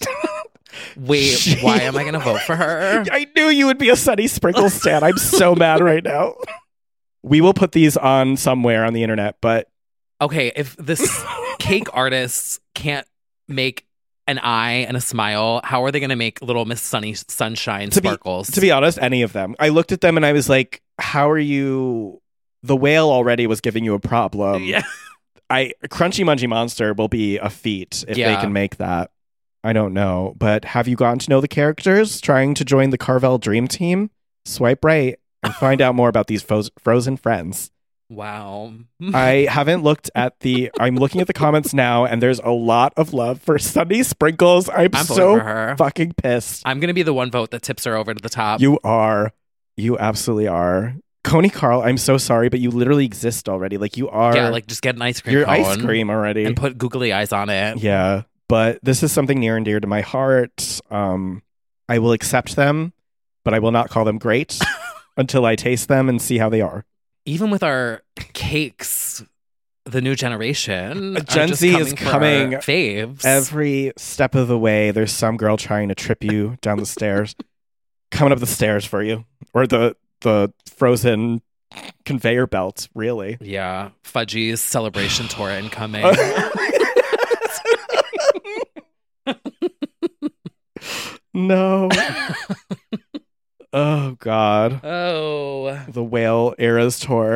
E: Wait, why am I going to vote for her?
F: I knew you would be a Sunny Sprinkles stan. I'm so mad right now. We will put these on somewhere on the internet, but...
E: Okay, if this cake artists can't make an eye and a smile, how are they going to make little Miss Sunny Sunshine sparkles?
F: To be honest, any of them. I looked at them and I was like, how are you... The whale already was giving you a problem.
E: Yeah.
F: Crunchy Munchy Monster will be a feat if they can make that. I don't know. But have you gotten to know the characters trying to join the Carvel Dream Team? Swipe right and find out more about these frozen friends.
E: Wow.
F: I haven't looked at I'm looking at the comments now, and there's a lot of love for Sunny Sprinkles. I'm so fucking pissed.
E: I'm going to be the one vote that tips her over to the top.
F: You are. You absolutely are. Coney Carl, I'm so sorry, but you literally exist already. Like, you are.
E: Yeah, like, just get an ice cream
F: You're
E: cone
F: ice cream already.
E: and put googly eyes on it.
F: Yeah, but this is something near and dear to my heart. I will accept them, but I will not call them great until I taste them and see how they are.
E: Even with our cakes, the new generation,
F: Gen Z is coming
E: faves
F: every step of the way. There's some girl trying to trip you down the stairs, coming up the stairs for you, or the Frozen conveyor belt. Really?
E: Yeah, Fudgy's celebration tour incoming.
F: No. Oh God.
E: Oh,
F: the Whale Eras tour.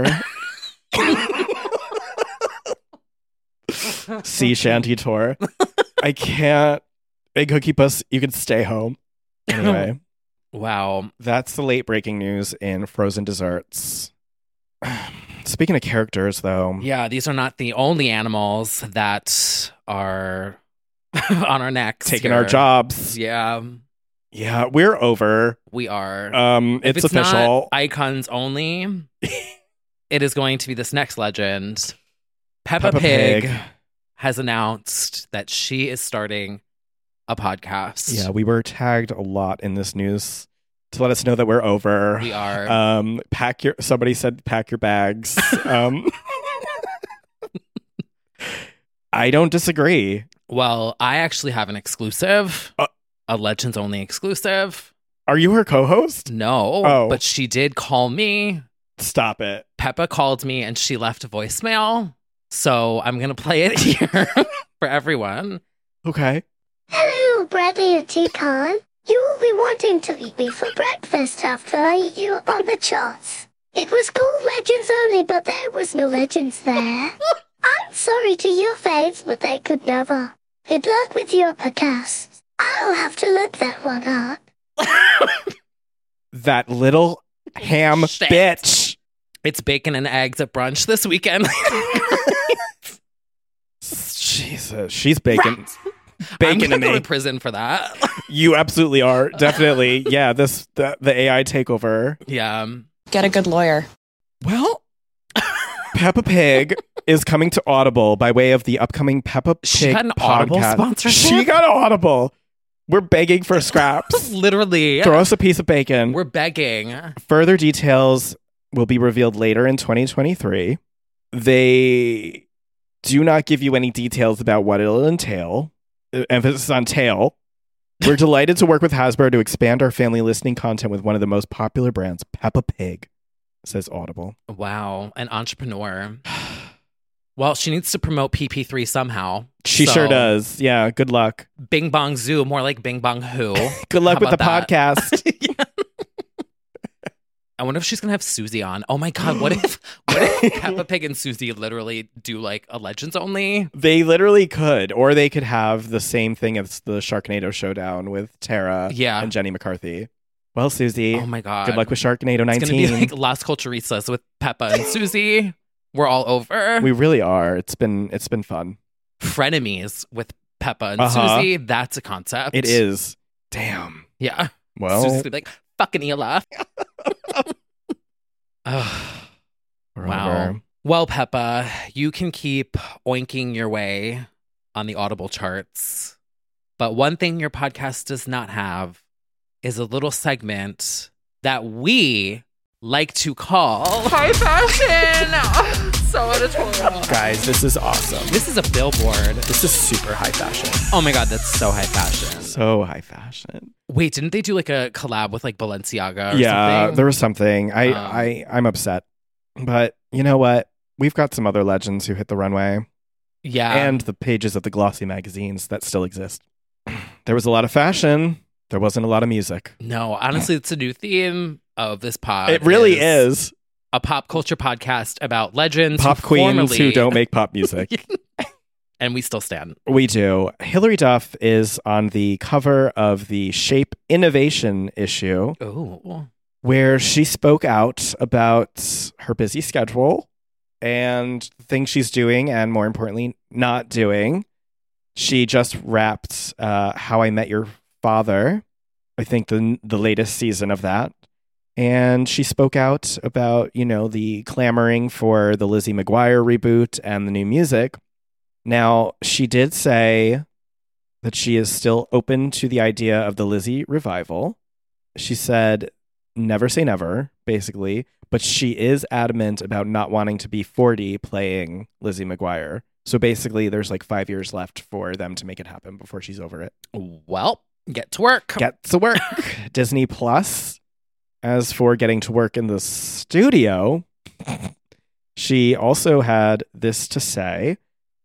F: Sea Shanty tour. I can't. Big Cookie Puss, you can stay home. Anyway.
E: Wow.
F: That's the late breaking news in Frozen desserts. Speaking of characters, though.
E: Yeah, these are not the only animals that are on our necks.
F: Taking our jobs.
E: Yeah.
F: Yeah, we're over.
E: We are.
F: It's official.
E: Not icons only. It is going to be this next legend. Peppa Pig has announced that she is starting a podcast.
F: Yeah, we were tagged a lot in this news to let us know that we're over.
E: We are.
F: Somebody said pack your bags. I don't disagree.
E: Well, I actually have an exclusive. A Legends Only exclusive.
F: Are you her co-host?
E: No, but she did call me.
F: Stop it.
E: Peppa called me and she left a voicemail. So I'm going to play it here for everyone.
F: Okay.
M: Hello, Bradley and T-Con. You will be wanting to meet me for breakfast after I eat you up on the charts. It was called Legends Only, but there was no legends there. I'm sorry to your faves, but they could never. Good luck with your podcast. I'll have to look that one up.
F: That little ham bitch.
E: It's bacon and eggs at brunch this weekend.
F: Jesus, she's bacon. Bacon
E: I'm
F: and
E: go to prison for that.
F: You absolutely are. Definitely. Yeah, the AI takeover.
E: Yeah.
N: Get a good lawyer.
F: Well, Peppa Pig is coming to Audible by way of the upcoming Peppa Pig
E: She got an
F: podcast.
E: Audible sponsorship?
F: She got Audible. We're begging for scraps.
E: Literally.
F: Throw us a piece of bacon.
E: We're begging.
F: Further details will be revealed later in 2023. They do not give you any details about what it'll entail. Emphasis on tail. We're delighted to work with Hasbro to expand our family listening content with one of the most popular brands, Peppa Pig, says Audible.
E: Wow, an entrepreneur. Well, she needs to promote PP3 somehow.
F: She sure does. Yeah, good luck.
E: Bing Bong Zoo, more like Bing Bong Who.
F: Good luck with the podcast.
E: Yeah. I wonder if she's going to have Susie on. Oh my God, what if Peppa Pig and Susie literally do like a Legends Only?
F: They literally could. Or they could have the same thing as the Sharknado Showdown with Tara and Jenny McCarthy. Well, Susie.
E: Oh my God.
F: Good luck with Sharknado 19.
E: It's going to be like Las Culturistas with Peppa and Susie. We're all over.
F: We really are. It's been fun.
E: Frenemies with Peppa and Susie. That's a concept.
F: It is. Damn.
E: Yeah.
F: Well.
E: Susie's gonna be like, fucking Ela. Wow.
F: Over.
E: Well, Peppa, you can keep oinking your way on the Audible charts. But one thing your podcast does not have is a little segment that we like to call High Fashion. So editorial.
F: Guys, this is awesome.
E: This is a billboard.
F: This is super high fashion.
E: Oh my God, that's so high fashion.
F: So high fashion.
E: Wait, didn't they do like a collab with like Balenciaga or
F: yeah,
E: something?
F: There was something. I'm upset. But you know what? We've got some other legends who hit the runway.
E: Yeah.
F: And the pages of the glossy magazines that still exist. There was a lot of fashion. There wasn't a lot of music.
E: No, honestly, it's a new theme of this pod.
F: It really is.
E: A pop culture podcast about legends.
F: Pop queens who don't make pop music.
E: And we still stand.
F: We do. Hilary Duff is on the cover of the Shape Innovation issue.
E: Oh.
F: Where she spoke out about her busy schedule and things she's doing and, more importantly, not doing. She just wrapped How I Met Your Father, I think the latest season of that. And she spoke out about, the clamoring for the Lizzie McGuire reboot and the new music. Now, she did say that she is still open to the idea of the Lizzie revival. She said, never say never, basically, but she is adamant about not wanting to be 40 playing Lizzie McGuire. So basically, there's like 5 years left for them to make it happen before she's over it.
E: Well, get to work.
F: Get to work. Disney Plus. As for getting to work in the studio, she also had this to say.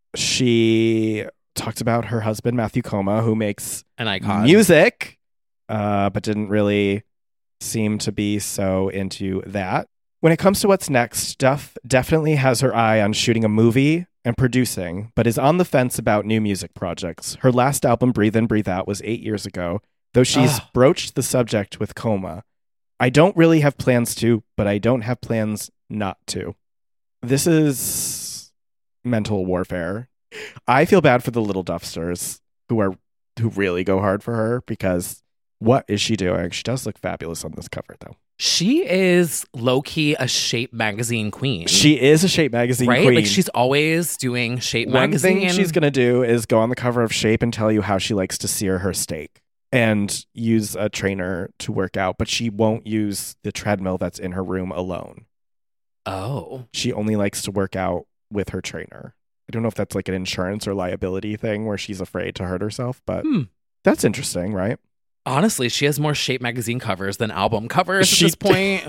F: She talked about her husband, Matthew Koma, who makes
E: an icon
F: music, but didn't really seem to be so into that. When it comes to what's next, Duff definitely has her eye on shooting a movie and producing, but is on the fence about new music projects. Her last album, Breathe In, Breathe Out, was 8 years ago, though she's broached the subject with Koma. I don't really have plans to, but I don't have plans not to. This is mental warfare. I feel bad for the little Duffsters who really go hard for her, because what is she doing? She does look fabulous on this cover, though.
E: She is low-key a Shape magazine queen.
F: She is a Shape magazine queen.
E: Like, she's always doing Shape magazine.
F: One thing she's going to do is go on the cover of Shape and tell you how she likes to sear her steak and use a trainer to work out, but she won't use the treadmill that's in her room alone.
E: Oh.
F: She only likes to work out with her trainer. I don't know if that's like an insurance or liability thing where she's afraid to hurt herself, but that's interesting, right?
E: Honestly, she has more Shape magazine covers than album covers at this point.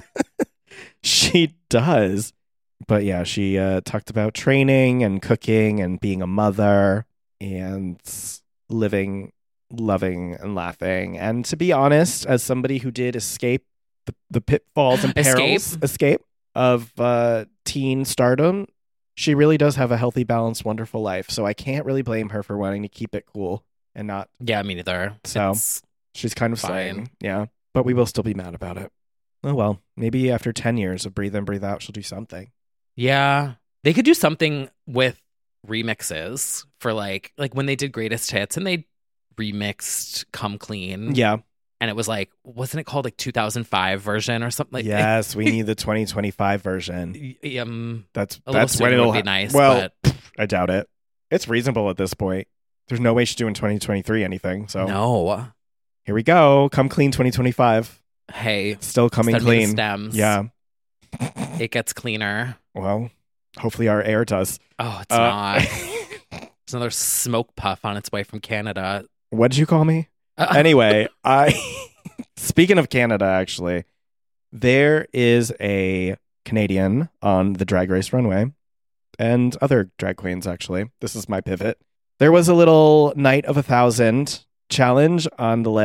F: She does. But yeah, she talked about training and cooking and being a mother and living, loving, and laughing. And to be honest, as somebody who did escape the pitfalls and perils of teen stardom, she really does have a healthy, balanced, wonderful life. So I can't really blame her for wanting to keep it cool and not.
E: Yeah, me neither.
F: So she's kind of saying, yeah, but we will still be mad about it. Oh, well, maybe after 10 years of Breathe In, Breathe Out, she'll do something.
E: Yeah. They could do something with remixes for like when they did Greatest Hits and they remixed Come Clean.
F: Yeah.
E: And it was like, wasn't it called like 2005 version or something?
F: Yes, we need the 2025 version. That's when it'll
E: be nice.
F: Well, but I doubt it. It's reasonable at this point. There's no way she's doing 2023 anything. So
E: no.
F: Here we go. Come Clean 2025.
E: Hey,
F: still coming clean.
E: Stems.
F: Yeah,
E: it gets cleaner.
F: Well, hopefully our air does.
E: Oh, it's not. There's another smoke puff on its way from Canada.
F: What did you call me? Anyway, speaking of Canada, actually, there is a Canadian on the Drag Race runway and other drag queens, actually. This is my pivot. There was a little Night of 1,000 challenge on the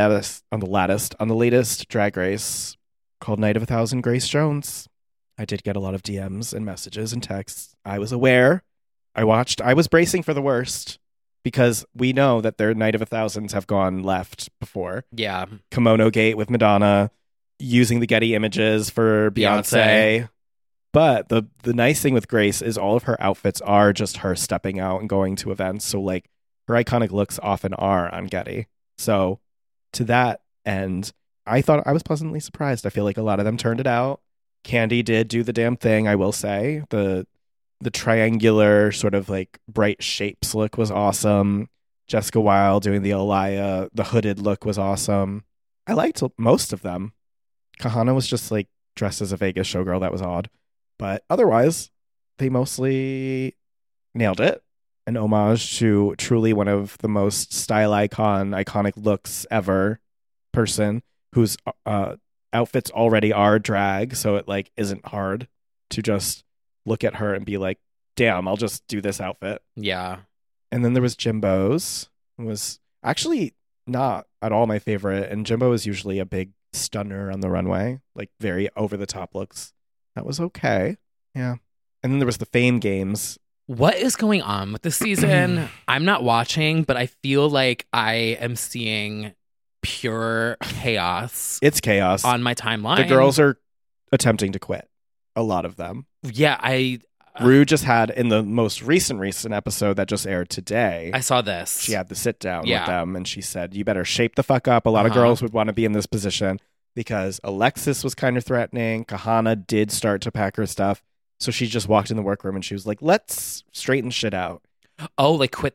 F: latest Drag Race called Night of 1,000 Grace Jones. I did get a lot of DMs and messages and texts. I was aware. I watched. I was bracing for the worst because we know that their Night of 1,000s have gone left before.
E: Yeah.
F: Kimono Gate with Madonna, using the Getty Images for Beyonce. But the nice thing with Grace is all of her outfits are just her stepping out and going to events. So like her iconic looks often are on Getty. So to that end, I thought I was pleasantly surprised. I feel like a lot of them turned it out. Candy did do the damn thing, I will say. The triangular sort of like bright shapes look was awesome. Jessica Wilde doing the Aliyah, the hooded look was awesome. I liked most of them. Kahana was just like dressed as a Vegas showgirl. That was odd. But otherwise, they mostly nailed it. An homage to truly one of the most iconic looks ever person whose outfits already are drag. So it like isn't hard to just look at her and be like, damn, I'll just do this outfit.
E: Yeah.
F: And then there was Jimbo's. It was actually not at all my favorite. And Jimbo is usually a big stunner on the runway, like very over the top looks. That was okay. Yeah. And then there was the Fame Games.
E: What is going on with this season? I'm not watching, but I feel like I am seeing pure chaos.
F: It's chaos
E: on my timeline.
F: The girls are attempting to quit. A lot of them.
E: Yeah,
F: Rue just had in the most recent episode that just aired today.
E: I saw this.
F: She had the sit down with them and she said, you better shape the fuck up. A lot of girls would want to be in this position because Alexis was kind of threatening. Kahana did start to pack her stuff. So she just walked in the workroom and she was like, let's straighten shit out.
E: Oh, like quit the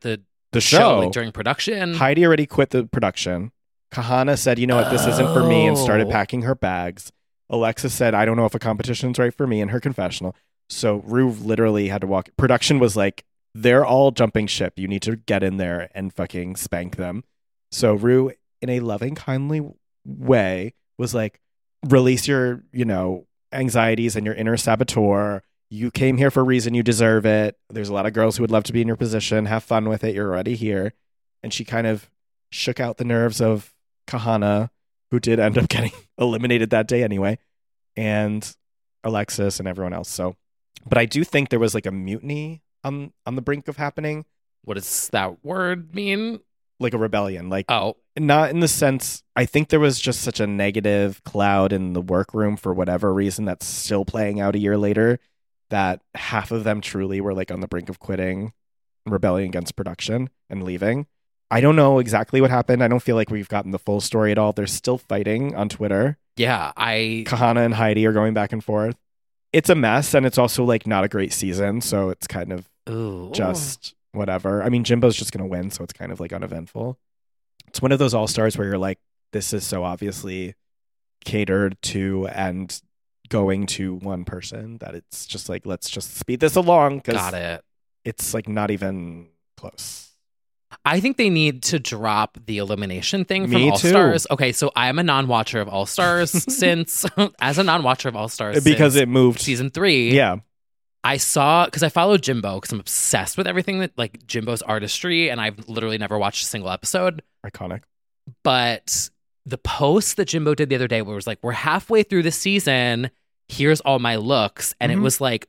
F: the show.
E: Like during production.
F: Heidi already quit the production. Kahana said, you know what, this isn't for me, and started packing her bags. Alexa said, I don't know if a competition's right for me, in her confessional. So Rue literally had to walk. Production was like, they're all jumping ship. You need to get in there and fucking spank them. So Rue, in a loving, kindly way, was like, release your, anxieties and your inner saboteur. You came here for a reason. You deserve it. There's a lot of girls who would love to be in your position. Have fun with it. You're already here. And she kind of shook out the nerves of Kahana, who did end up getting eliminated that day anyway, and Alexis and everyone else. So, but I do think there was like a mutiny on the brink of happening.
E: What does that word mean?
F: Like a rebellion. Like, not in the sense, I think there was just such a negative cloud in the workroom for whatever reason that's still playing out a year later, that half of them truly were like on the brink of quitting, rebelling against production and leaving. I don't know exactly what happened. I don't feel like we've gotten the full story at all. They're still fighting on Twitter.
E: Yeah,
F: Kahana and Heidi are going back and forth. It's a mess, and it's also like not a great season, so it's kind of just whatever. I mean, Jimbo's just going to win, so it's kind of like uneventful. It's one of those all-stars where you're like, this is so obviously catered to and going to one person that it's just like, let's just speed this along.
E: Got it.
F: It's like not even close.
E: I think they need to drop the elimination thing from
F: Me
E: All
F: too.
E: Stars. Okay, so I'm a non-watcher of All Stars as a non-watcher of All Stars
F: because
E: since
F: it moved
E: season 3.
F: Yeah,
E: I saw, because I follow Jimbo because I'm obsessed with everything that like Jimbo's artistry, and I've literally never watched a single episode.
F: Iconic.
E: But the post that Jimbo did the other day, where it was like, we're halfway through the season. Here's all my looks, and it was like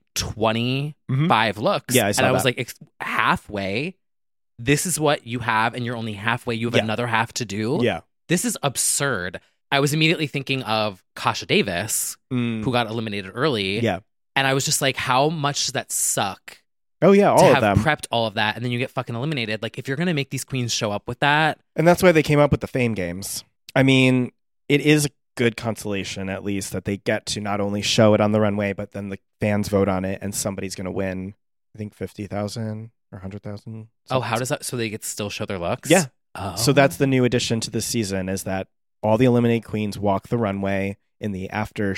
E: 25 looks.
F: Yeah, I saw
E: and I
F: that.
E: was like, halfway. This is what you have, and you're only halfway. You have another half to do.
F: Yeah.
E: This is absurd. I was immediately thinking of Kasha Davis, who got eliminated early.
F: Yeah.
E: And I was just like, how much does that suck?
F: Oh, yeah, all
E: to
F: of
E: have
F: them.
E: prepped all of that, and then you get fucking eliminated. Like, if you're going to make these queens show up with that.
F: And that's why they came up with the Fame Games. I mean, it is a good consolation, at least, that they get to not only show it on the runway, but then the fans vote on it, and somebody's going to win, I think, 50,000 or 100,000.
E: Oh, how does that? So they get to still show their looks?
F: Yeah.
E: Oh.
F: So that's the new addition to this season, is that all the eliminated queens walk the runway in the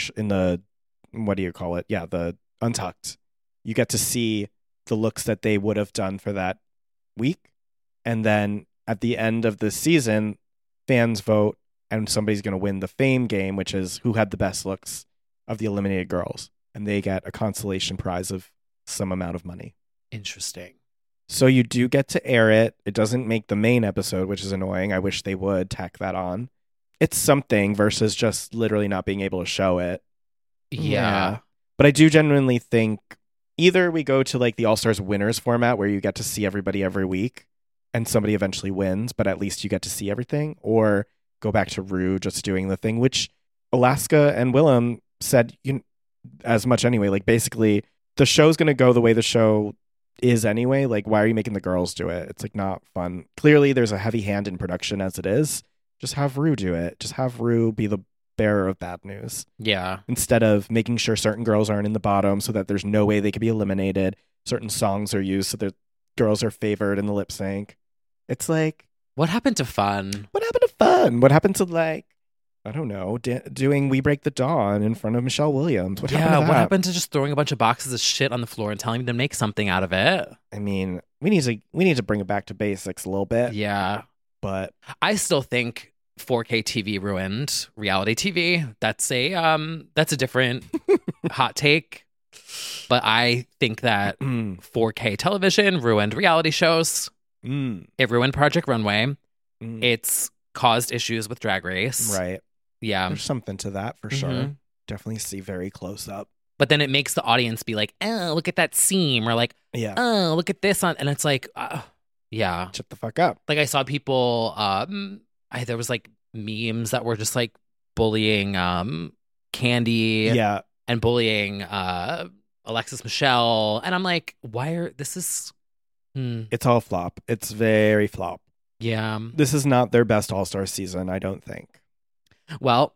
F: what do you call it? Yeah, the Untucked. You get to see the looks that they would have done for that week. And then at the end of the season, fans vote, and somebody's going to win the Fame Game, which is who had the best looks of the eliminated girls. And they get a consolation prize of some amount of money.
E: Interesting.
F: So you do get to air it. It doesn't make the main episode, which is annoying. I wish they would tack that on. It's something versus just literally not being able to show it.
E: Yeah.
F: But I do genuinely think either we go to like the All-Stars winners format where you get to see everybody every week and somebody eventually wins, but at least you get to see everything, or go back to Rue just doing the thing, which Alaska and Willem said as much anyway. Like, basically, the show's going to go the way the show is anyway. Like, why are you making the girls do it? It's like not fun. Clearly, there's a heavy hand in production as it is. Just have Rue do it. Just have Rue be the bearer of bad news.
E: Yeah.
F: Instead of making sure certain girls aren't in the bottom so that there's no way they could be eliminated. Certain songs are used so that girls are favored in the lip sync. It's like,
E: what happened to fun?
F: What happened to fun? What happened to, like, I don't know, doing We Break the Dawn in front of Michelle Williams? What happened to that?
E: What happened to just throwing a bunch of boxes of shit on the floor and telling them to make something out of it?
F: I mean, we need to bring it back to basics a little bit.
E: Yeah.
F: But
E: I still think 4K TV ruined reality TV. That's a different hot take. But I think that 4K television ruined reality shows. It ruined Project Runway. It's caused issues with Drag Race.
F: Right.
E: Yeah.
F: There's something to that for sure. Definitely see very close up.
E: But then it makes the audience be like, oh, look at that seam. Or like, oh, look at this. And it's like, yeah.
F: Shut the fuck up.
E: Like, I saw people, there was like memes that were just like bullying Candy.
F: Yeah.
E: And bullying Alexis Michelle. And I'm like,
F: It's all flop. It's very flop.
E: Yeah.
F: This is not their best All-Star season, I don't think.
E: Well,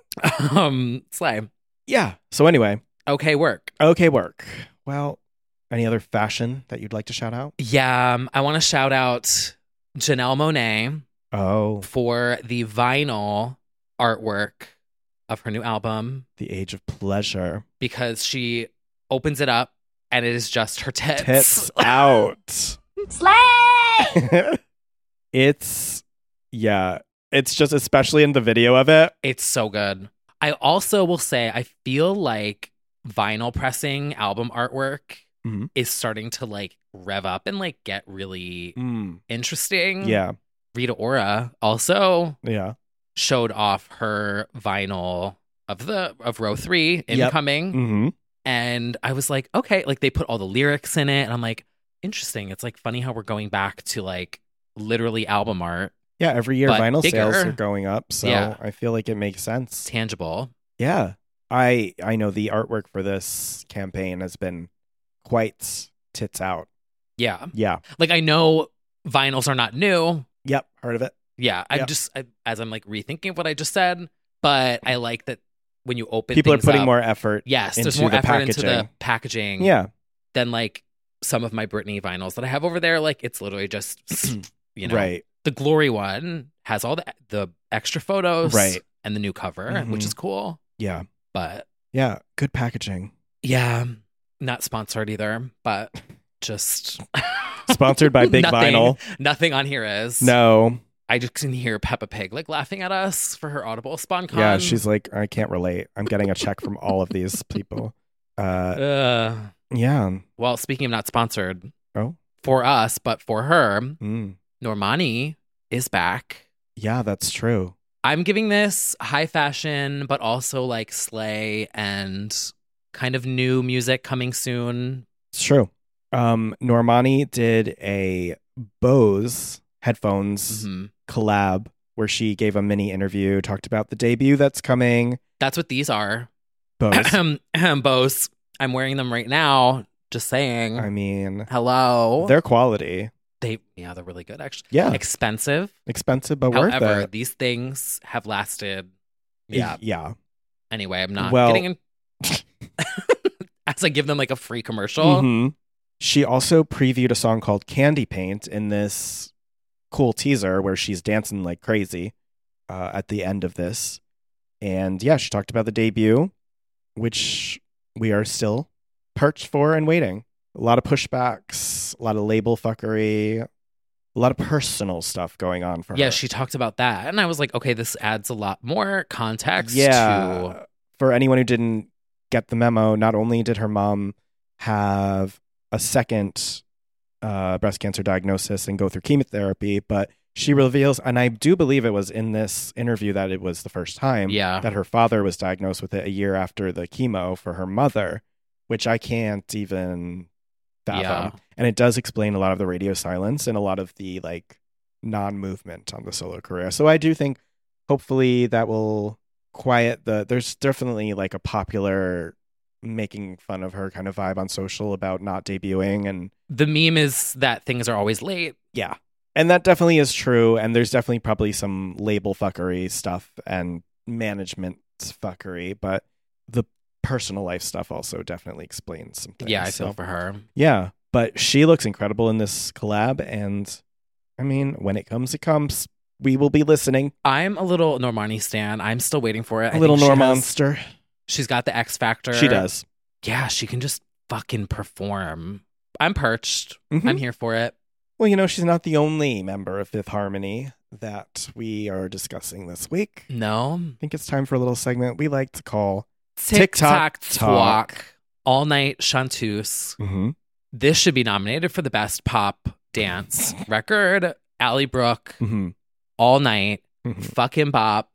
E: Slay.
F: Yeah. So anyway.
E: Okay work.
F: Okay work. Well, Any other fashion that you'd like to shout out?
E: Yeah, I want to shout out Janelle Monáe for the vinyl artwork of her new album,
F: The Age of Pleasure.
E: Because she opens it up and it is just her tits.
F: Tits out.
L: Slay!
F: It's just, especially in the video of it.
E: It's so good. I also will say, I feel like vinyl pressing album artwork is starting to like rev up and like get really interesting.
F: Yeah.
E: Rita Ora also
F: showed
E: off her vinyl of row 3 incoming. And I was like, okay, like they put all the lyrics in it and I'm like, interesting. It's like funny how we're going back to like literally album art.
F: Yeah, every year vinyl
E: bigger.
F: sales are going up, so I feel like it makes sense.
E: Tangible.
F: Yeah. I know the artwork for this campaign has been quite tits out.
E: Yeah.
F: Yeah.
E: Like I know vinyls are not new.
F: Yep, heard of it.
E: Yeah, as I'm like rethinking what I just said, but I like that when you open
F: people are
E: things
F: putting
E: up,
F: more effort.
E: Yes,
F: into
E: there's more
F: the
E: effort
F: packaging.
E: into the packaging.
F: Yeah.
E: Than like some of my Britney vinyls that I have over there. Like it's literally just
F: right.
E: The Glory one has all the extra photos,
F: right,
E: and the new cover, which is cool.
F: Yeah,
E: but
F: yeah, good packaging.
E: Yeah, not sponsored either, but just
F: sponsored by Big Vinyl.
E: Nothing on here is.
F: No.
E: I just can hear Peppa Pig like laughing at us for her Audible SponCon.
F: Yeah, she's like, I can't relate. I'm getting a check from all of these people. Yeah.
E: Well, speaking of not sponsored,
F: for
E: us, but for her, Normani is back.
F: Yeah, that's true.
E: I'm giving this high fashion, but also like slay and kind of new music coming soon.
F: It's true. Normani did a Bose headphones collab where she gave a mini interview, talked about the debut that's coming.
E: That's what these are.
F: Bose.
E: Bose. I'm wearing them right now. Just saying.
F: I mean,
E: hello.
F: They're quality.
E: They're really good, actually.
F: Yeah.
E: Expensive,
F: but worth it.
E: However, these things have lasted. Yeah.
F: Yeah.
E: Anyway, I'm not getting in. As I give them like a free commercial.
F: Mm-hmm. She also previewed a song called Candy Paint in this cool teaser where she's dancing like crazy at the end of this. And yeah, she talked about the debut, which we are still perched for and waiting. A lot of pushbacks, a lot of label fuckery, a lot of personal stuff going on for her.
E: Yeah, she talked about that. And I was like, okay, this adds a lot more context
F: to... For anyone who didn't get the memo, not only did her mom have a second breast cancer diagnosis and go through chemotherapy, but she reveals, and I do believe it was in this interview that it was the first time that her father was diagnosed with it a year after the chemo for her mother, which I can't even fathom.
E: Yeah.
F: And it does explain a lot of the radio silence and a lot of the like non-movement on the solo career. So I do think hopefully that will quiet there's definitely like a popular making fun of her kind of vibe on social about not debuting, and
E: the meme is that things are always late.
F: Yeah. And that definitely is true. And there's definitely probably some label fuckery stuff and management fuckery, but the personal life stuff also definitely explains some things.
E: Yeah, I feel for her.
F: Yeah. But she looks incredible in this collab. And I mean, when it comes, it comes. We will be listening.
E: I'm a little Normani stan. I'm still waiting for it.
F: A little Normonster.
E: She's got the X factor.
F: She does.
E: Yeah, she can just fucking perform. I'm perched. I'm here for it.
F: Well, you know, she's not the only member of Fifth Harmony that we are discussing this week.
E: No.
F: I think it's time for a little segment we like to call
E: TikTok Talk. All Night Chanteuse. This should be nominated for the best pop dance record. Ally Brooke. All Night. Fucking bop.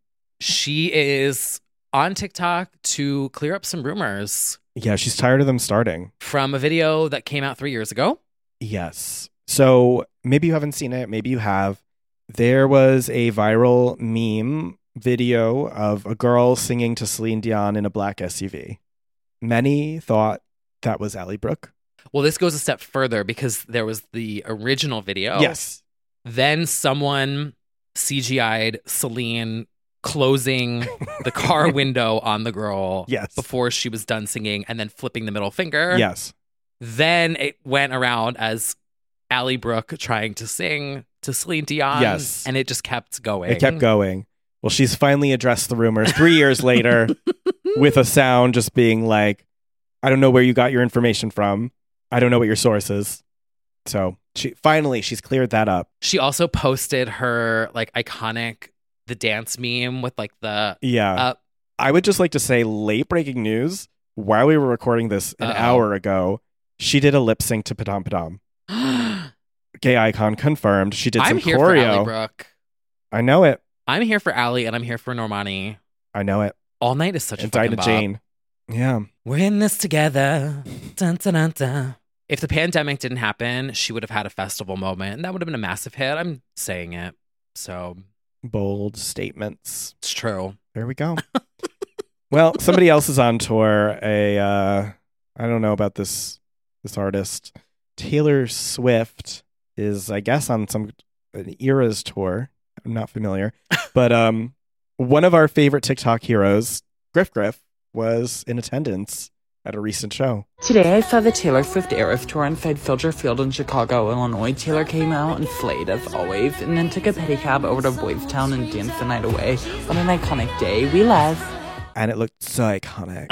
E: She is on TikTok to clear up some rumors.
F: Yeah, she's tired of them starting.
E: From a video that came out 3 years ago.
F: Yes. So maybe you haven't seen it. Maybe you have. There was a viral meme video of a girl singing to Celine Dion in a black SUV. Many thought that was Ally Brooke.
E: Well, this goes a step further because there was the original video.
F: Yes.
E: Then someone CGI'd Celine closing the car window on the girl
F: yes.
E: before she was done singing and then flipping the middle finger.
F: Yes.
E: Then it went around as Ally Brooke trying to sing to Celine Dion.
F: Yes.
E: And it just kept going.
F: It kept going. Well, she's finally addressed the rumors 3 years later with a sound just being like, I don't know where you got your information from. I don't know what your source is. So she's cleared that up.
E: She also posted her like iconic the dance meme with like the
F: I would just like to say late breaking news. While we were recording this an hour ago, she did a lip sync to Padam Padam. Gay icon confirmed. She did some
E: I'm here
F: choreo.
E: for Ally Brooke.
F: I know it.
E: I'm here for Ally and I'm here for Normani.
F: I know it.
E: All Night is such a
F: and
E: fucking
F: Dinah
E: bop.
F: Jane. Yeah.
E: We're in this together. Dun, dun, dun, dun. If the pandemic didn't happen, she would have had a festival moment, and that would have been a massive hit. I'm saying it. So
F: bold statements.
E: It's true.
F: There we go. Well, somebody else is on tour. I don't know about this artist. Taylor Swift is, I guess, on an Eras tour. I'm not familiar, but one of our favorite TikTok heroes, Griff Griff, was in attendance at a recent show.
K: Today I saw the Taylor Swift Eras Tour inside Soldier Field in Chicago, Illinois. Taylor came out and slayed as always, and then took a pedicab over to Boys Town and danced the night away. What an iconic day. We love.
F: And it looked so iconic.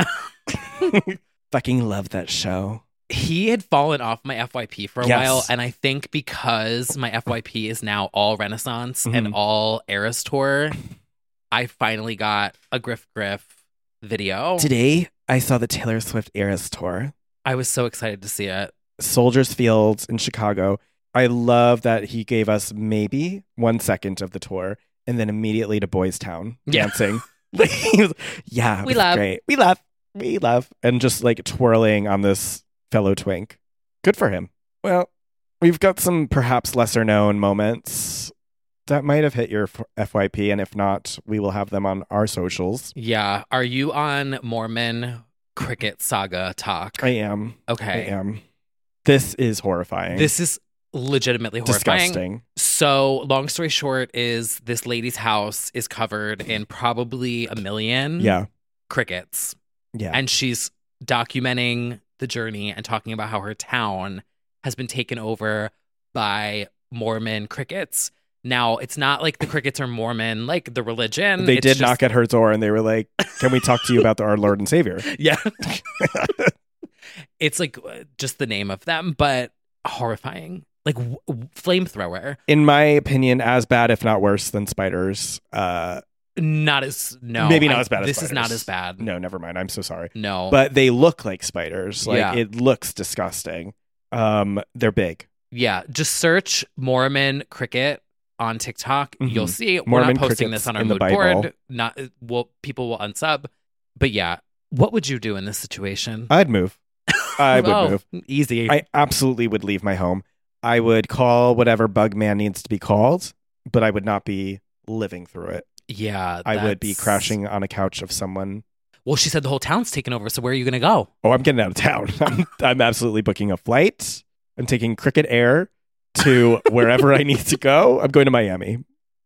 F: Fucking love that show.
E: He had fallen off my FYP for a while, and I think because my FYP is now all Renaissance and all Eras Tour, I finally got a Griff Griff video.
F: Today, I saw the Taylor Swift Eras Tour.
E: I was so excited to see it.
F: Soldiers Field in Chicago. I love that he gave us maybe 1 second of the tour and then immediately to Boys Town dancing. Yeah,
E: we love.
F: Great. We love. And just like twirling on this fellow twink. Good for him. Well, we've got some perhaps lesser known moments that might have hit your FYP, and if not, we will have them on our socials.
E: Yeah. Are you on Mormon cricket saga talk?
F: I am.
E: Okay.
F: I am. This is horrifying.
E: This is legitimately horrifying.
F: Disgusting.
E: So, long story short is this lady's house is covered in probably 1 million crickets.
F: Yeah.
E: And she's documenting the journey and talking about how her town has been taken over by Mormon crickets. Now, it's not like the crickets are Mormon, like the religion.
F: They did knock at her door and they were like, can we talk to you about our Lord and Savior?
E: Yeah. It's like just the name of them, but horrifying. Like flamethrower.
F: In my opinion, as bad, if not worse, than spiders.
E: Not as, no.
F: Maybe not as bad as
E: this
F: spiders.
E: This is not as bad.
F: No, never mind. I'm so sorry.
E: No.
F: But they look like spiders. Like,
E: Yeah.
F: it looks disgusting. They're big.
E: Yeah. Just search Mormon cricket on TikTok. You'll see. We're
F: Mormon
E: not posting
F: crickets
E: this on our
F: in the
E: mood
F: Bible.
E: board. People will unsub. But yeah, what would you do in this situation?
F: I'd move. I would move.
E: Easy.
F: I absolutely would leave my home. I would call whatever bug man needs to be called, but I would not be living through it.
E: Yeah.
F: I would be crashing on a couch of someone.
E: Well, she said the whole town's taken over. So where are you going to go?
F: Oh, I'm getting out of town. I'm absolutely booking a flight. I'm taking Cricket Air to wherever I need to go. I'm going to Miami.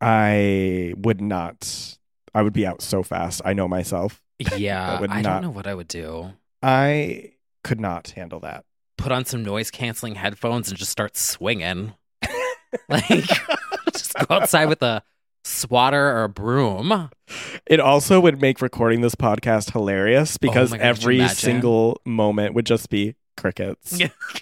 F: I would be out so fast. I know myself.
E: Yeah. I don't know what I would do.
F: I could not handle that.
E: Put on some noise canceling headphones and just start swinging. Like, just go outside with a swatter or a broom.
F: It also would make recording this podcast hilarious because
E: my God, could you
F: every
E: imagine?
F: single moment would just be crickets.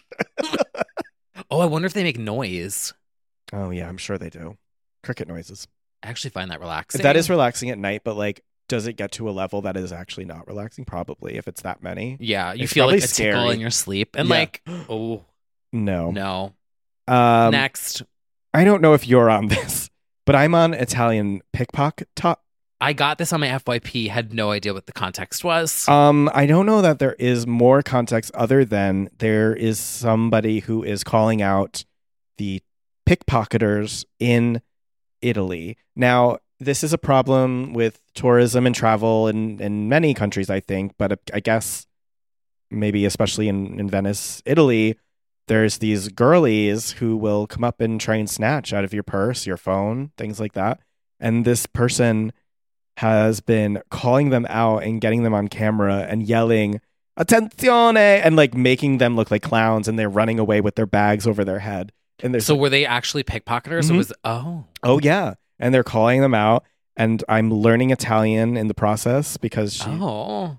E: Oh, I wonder if they make noise.
F: Oh, yeah, I'm sure they do. Cricket noises.
E: I actually find that relaxing.
F: That is relaxing at night, but like, does it get to a level that is actually not relaxing? Probably, if it's that many.
E: Yeah, you
F: It's
E: feel
F: probably
E: like a tickle
F: scary.
E: in your sleep. And
F: Yeah.
E: like, oh,
F: No.
E: no. Next.
F: I don't know if you're on this, but I'm on Italian pickpocket talk.
E: I got this on my FYP, had no idea what the context was.
F: I don't know that there is more context other than there is somebody who is calling out the pickpocketers in Italy. Now, this is a problem with tourism and travel in many countries, I think, but I guess maybe especially in Venice, Italy, there's these girlies who will come up and try and snatch out of your purse, your phone, things like that. And this person has been calling them out and getting them on camera and yelling, attenzione, and like making them look like clowns, and they're running away with their bags over their head. And
E: so were they actually pickpocketers? It was
F: oh yeah, and they're calling them out. And I'm learning Italian in the process because she.
E: Oh.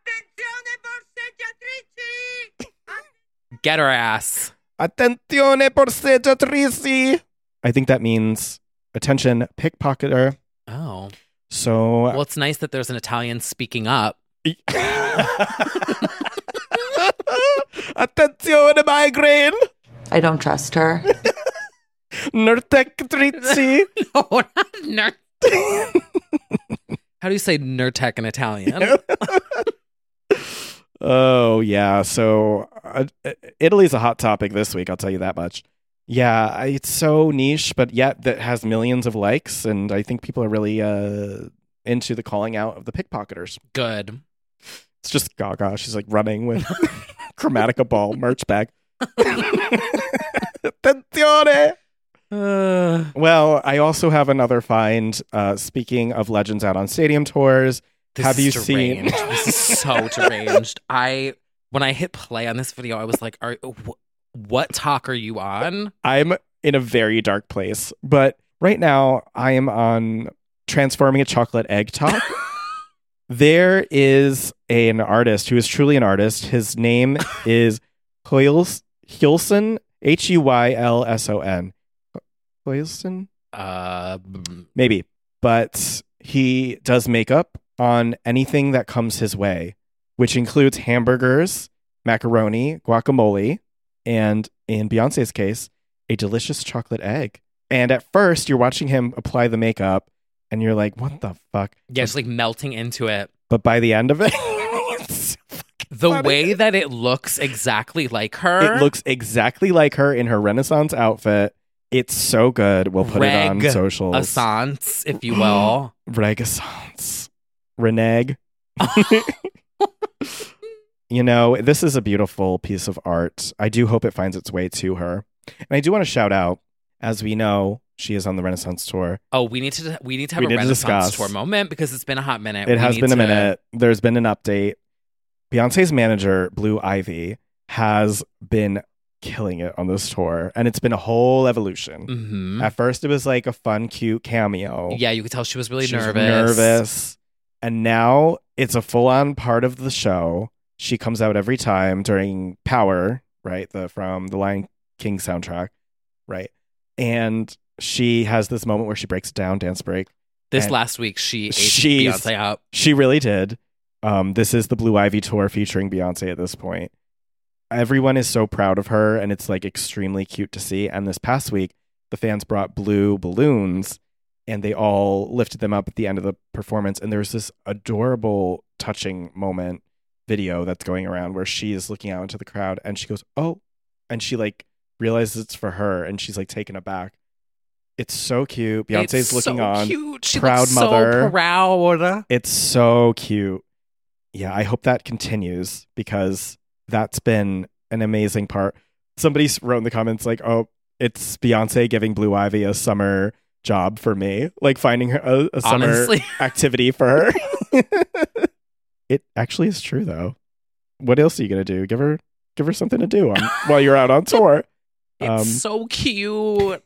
E: Get her ass.
F: Attenzione borseggiatrici. I think that means attention, pickpocketer.
E: Oh.
F: So.
E: Well, it's nice that there's an Italian speaking up.
F: Attenzione migraine.
H: I don't trust her.
F: Nurtectrici.
E: No, not nerd. How do you say Nurtec in Italian?
F: Oh, yeah. So Italy's a hot topic this week, I'll tell you that much. Yeah, it's so niche, but yet that has millions of likes. And I think people are really into the calling out of the pickpocketers.
E: Good.
F: It's just Gaga. She's like running with Chromatica Ball merch bag. Attenzione! Well, I also have another find. Speaking of legends out on stadium tours, have you seen?
E: This is so deranged. When I hit play on this video, I was like, "What talk are you on?"
F: I'm in a very dark place, but right now I am on Transforming a Chocolate Egg talk. There is an artist who is truly an artist. His name is Hylson, Huylson. Hoylson? Maybe. But he does makeup on anything that comes his way, which includes hamburgers, macaroni, guacamole, and in Beyonce's case, a delicious chocolate egg. And at first, you're watching him apply the makeup, and you're like, what the fuck?
E: Yeah, it's like melting into it.
F: But by the end of it, it's
E: the
F: funny.
E: way that it looks exactly like her.
F: It looks exactly like her in her Renaissance outfit. It's so good. We'll put it on socials.
E: Renaissance, if you will.
F: Renaissance. Reneg. You know, this is a beautiful piece of art. I do hope it finds its way to her. And I do want to shout out, as we know, she is on the Renaissance tour.
E: Oh, we need to have a Renaissance tour moment because it's been a hot minute.
F: It has been a minute. There's been an update. Beyonce's manager, Blue Ivy, has been killing it on this tour, and it's been a whole evolution.
E: Mm-hmm.
F: At first, it was like a fun, cute cameo.
E: Yeah, you could tell she was really
F: nervous. Nervous. And now it's a full-on part of the show. She comes out every time during Power, right? From the Lion King soundtrack, right? And she has this moment where she breaks it down, dance break.
E: This last week, she ate Beyonce up.
F: She really did. This is the Blue Ivy tour featuring Beyonce at this point. Everyone is so proud of her, and it's like extremely cute to see. And this past week, the fans brought blue balloons, and they all lifted them up at the end of the performance. And there's this adorable, touching moment video that's going around where she is looking out into the crowd, and she goes, "Oh," and she like realizes it's for her, and she's like taken aback. It's so cute. Beyonce's looking on.
E: Cute. She
F: proud
E: looks
F: mother.
E: So proud.
F: It's so cute. Yeah, I hope that continues because that's been an amazing part. Somebody wrote in the comments like, "Oh, it's Beyonce giving Blue Ivy a summer job for me, like finding her a summer activity for her." It actually is true though. What else are you gonna do? Give her something to do while you're out on tour.
E: It's so cute.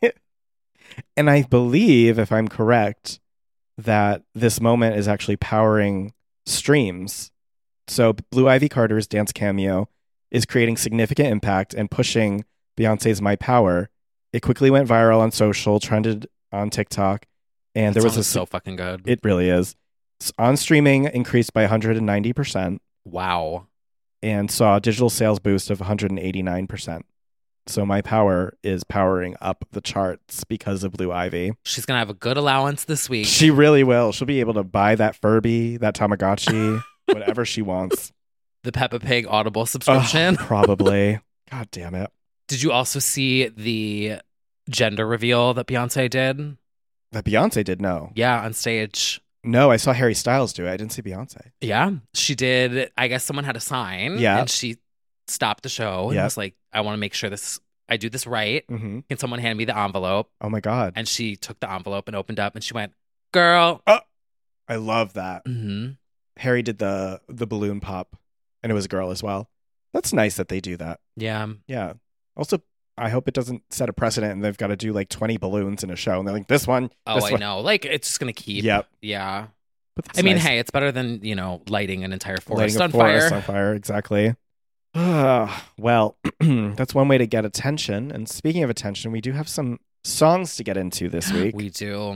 F: And I believe, if I'm correct, that this moment is actually powering streams. So Blue Ivy Carter's dance cameo is creating significant impact and pushing Beyonce's My Power. It quickly went viral on social, trended on TikTok, and there was
E: so fucking good.
F: It really is. On streaming increased by 190%.
E: Wow.
F: And saw a digital sales boost of 189%. So My Power is powering up the charts because of Blue Ivy.
E: She's going to have a good allowance this week.
F: She really will. She'll be able to buy that Furby, that Tamagotchi, whatever she wants.
E: The Peppa Pig Audible subscription.
F: Probably. God damn it.
E: Did you also see the gender reveal that Beyonce did?
F: That Beyonce did? No.
E: Yeah, on stage.
F: No, I saw Harry Styles do it. I didn't see Beyonce.
E: Yeah, she did. I guess someone had a sign.
F: Yeah.
E: And she stopped the show and was like, I want to make sure I do this right.
F: Mm-hmm.
E: Can someone hand me the envelope?
F: Oh my God.
E: And she took the envelope and opened up and she went, "Girl."
F: Oh, I love that.
E: Mm-hmm.
F: Harry did the balloon pop And it was a girl as well. That's nice that they do that.
E: Yeah.
F: Yeah. Also, I hope it doesn't set a precedent and they've got to do like 20 balloons in a show. And they're like, this one.
E: Oh,
F: this
E: I
F: one.
E: know. Like, it's just going to keep.
F: Yep.
E: Yeah.
F: But
E: I mean,
F: nice.
E: hey, it's better than, lighting an entire forest
F: Lighting a
E: on
F: forest
E: fire.
F: on fire, exactly. Well, that's one way to get attention. And speaking of attention, we do have some songs to get into this week.
E: We do.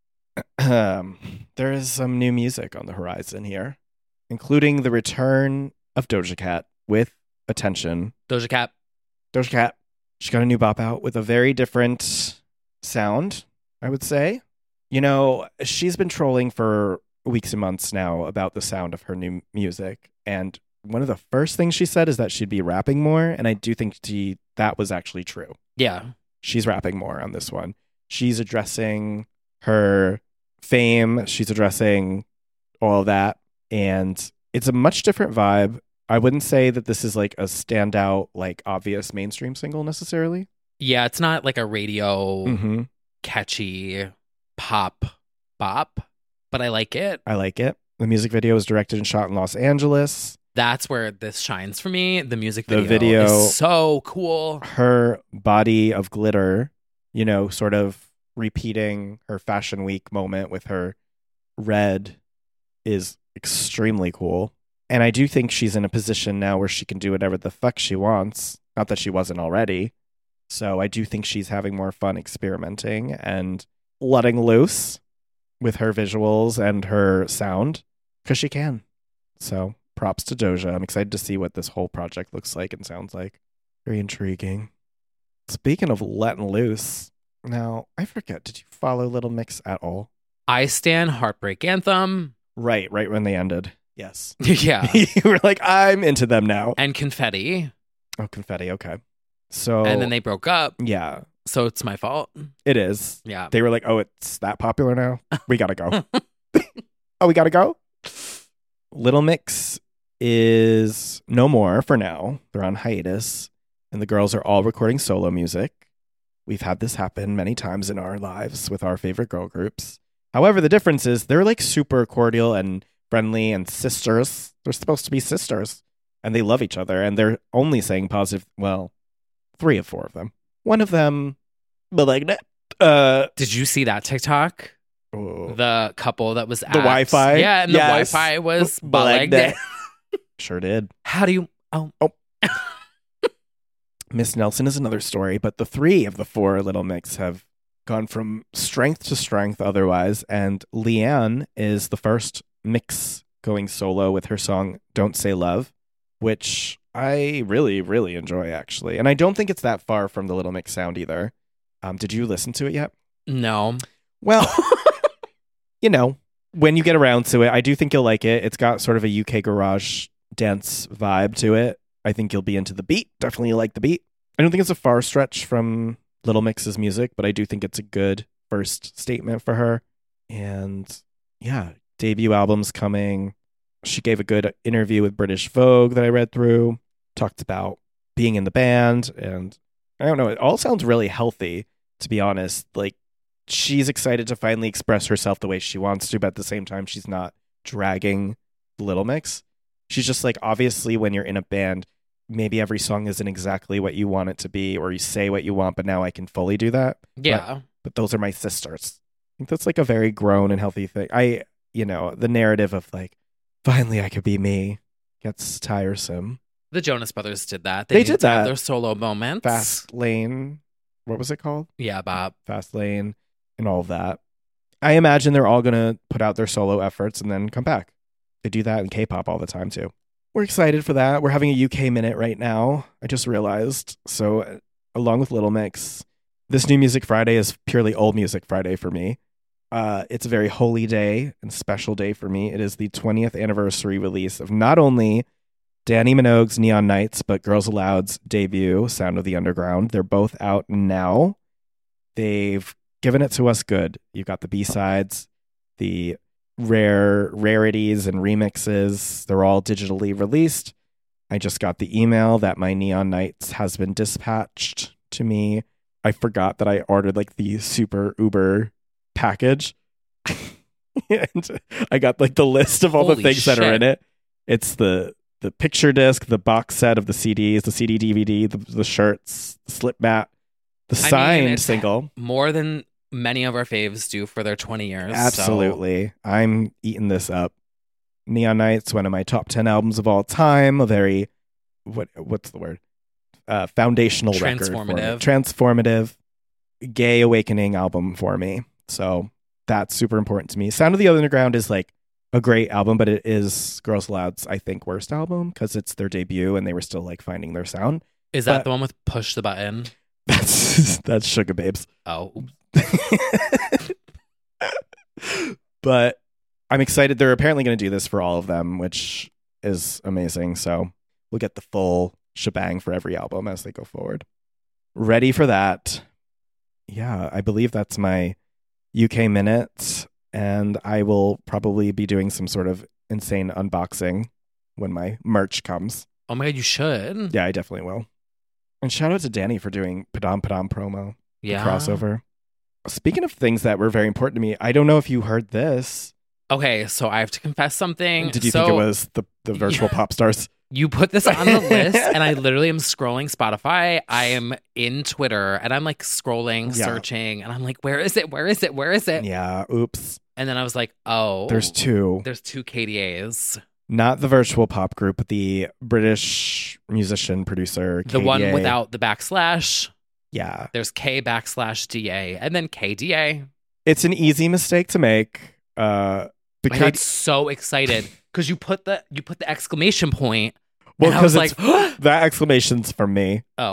F: There is some new music on the horizon here, including the return of Doja Cat with Attention.
E: Doja Cat.
F: She got a new bop out with a very different sound, I would say. She's been trolling for weeks and months now about the sound of her new music. And one of the first things she said is that she'd be rapping more. And I do think that was actually true.
E: Yeah.
F: She's rapping more on this one. She's addressing her fame. She's addressing all of that. And it's a much different vibe. I wouldn't say that this is like a standout, like obvious mainstream single necessarily.
E: Yeah, it's not like a radio catchy pop bop, but I like it.
F: I like it. The music video was directed and shot in Los Angeles.
E: That's where this shines for me. The music video is so cool.
F: Her body of glitter, sort of repeating her Fashion Week moment with her red is extremely cool. And I do think she's in a position now where she can do whatever the fuck she wants. Not that she wasn't already. So I do think she's having more fun experimenting and letting loose with her visuals and her sound because she can. So props to Doja. I'm excited to see what this whole project looks like and sounds like. Very intriguing. Speaking of letting loose, now I forget, did you follow Little Mix at all?
E: I Stan Heartbreak Anthem.
F: Right when they ended. Yes.
E: Yeah.
F: You were like, I'm into them now.
E: And Confetti.
F: Oh, Confetti. Okay. So.
E: And then they broke up.
F: Yeah.
E: So it's my fault.
F: It is.
E: Yeah.
F: They were like, oh, it's that popular now? We got to go. Oh, we got to go? Little Mix is no more for now. They're on hiatus. And the girls are all recording solo music. We've had this happen many times in our lives with our favorite girl groups. However, the difference is they're like super cordial and friendly and sisters. They're supposed to be sisters. And they love each other. And they're only saying positive, 3 of 4 of them. One of them, but like that.
E: Did you see that TikTok?
F: Oh.
E: The couple that was at
F: the Wi-Fi?
E: Yeah, and
F: yes.
E: the Wi-Fi was butt-legged.
F: Sure did.
E: How do you... Oh.
F: Miss Nelson is another story, but the 3 of the 4 Little Mix have gone from strength to strength otherwise, and Leanne is the first mix going solo with her song Don't Say Love, which I really, really enjoy, actually. And I don't think it's that far from the Little Mix sound either. Did you listen to it yet?
E: No.
F: Well, when you get around to it, I do think you'll like it. It's got sort of a UK garage dance vibe to it. I think you'll be into the beat. Definitely like the beat. I don't think it's a far stretch from Little Mix's music, but I do think it's a good first statement for her. And yeah, debut album's coming. She gave a good interview with British Vogue that I read through. Talked about being in the band. And I don't know, it all sounds really healthy, to be honest. Like, she's excited to finally express herself the way she wants to, but at the same time, she's not dragging Little Mix. She's just like, obviously, when you're in a band, maybe every song isn't exactly what you want it to be, or you say what you want, but now I can fully do that.
E: Yeah.
F: But those are my sisters. I think that's like a very grown and healthy thing. The narrative of like, finally I could be me gets tiresome.
E: The Jonas Brothers did that.
F: They did that.
E: Their solo moments.
F: Fast Lane. What was it called?
E: Yeah, Bob.
F: Fast Lane and all of that. I imagine they're all going to put out their solo efforts and then come back. They do that in K-pop all the time too. We're excited for that. We're having a UK minute right now. I just realized. So along with Little Mix, this New Music Friday is purely Old Music Friday for me. It's a very holy day and special day for me. It is the 20th anniversary release of not only Danny Minogue's Neon Nights, but Girls Aloud's debut, Sound of the Underground. They're both out now. They've given it to us good. You've got the B-sides, the rarities and remixes. They're all digitally released. I just got the email that my Neon Nights has been dispatched to me. I forgot that I ordered like the super Uber package. And I got like the list of all the things that are in it. It's the the picture disc, the box set of the CDs, the CD DVD, the shirts, the slip mat, the signed single.
E: More than many of our faves do for their 20 years.
F: Absolutely. So. I'm eating this up. Neon Nights, one of my top 10 albums of all time. A very, what's the word? Foundational record. Transformative. Gay awakening album for me. So that's super important to me. Sound of the Underground is like a great album, but it is Girls Aloud's, I think, worst album because it's their debut and they were still like finding their sound.
E: Is that the one with Push the Button?
F: That's Sugar Babes.
E: Oh.
F: But I'm excited. They're apparently going to do this for all of them, which is amazing. So we'll get the full shebang for every album as they go forward. Ready for that. Yeah, I believe that's my UK minute. And I will probably be doing some sort of insane unboxing when my merch comes.
E: Oh my God, you should.
F: Yeah, I definitely will. And shout out to Danny for doing Padam Padam promo.
E: Yeah.
F: Crossover. Speaking of things that were very important to me, I don't know if you heard this.
E: Okay, so I have to confess something.
F: Did you think it was the virtual pop stars?
E: You put this on the list, and I literally am scrolling Spotify. I am in Twitter, and I'm like scrolling, searching, and I'm like, where is it? Where is it? Where is it?
F: Yeah, oops.
E: And then I was like, oh.
F: There's two.
E: There's two KDAs.
F: Not the virtual pop group, but the British musician, producer, KDA.
E: The one without the backslash.
F: Yeah.
E: There's K/DA, and then KDA.
F: It's an easy mistake to make.
E: I got so excited because you put the exclamation point.
F: Well,
E: because
F: like that exclamation's from me.
E: Oh,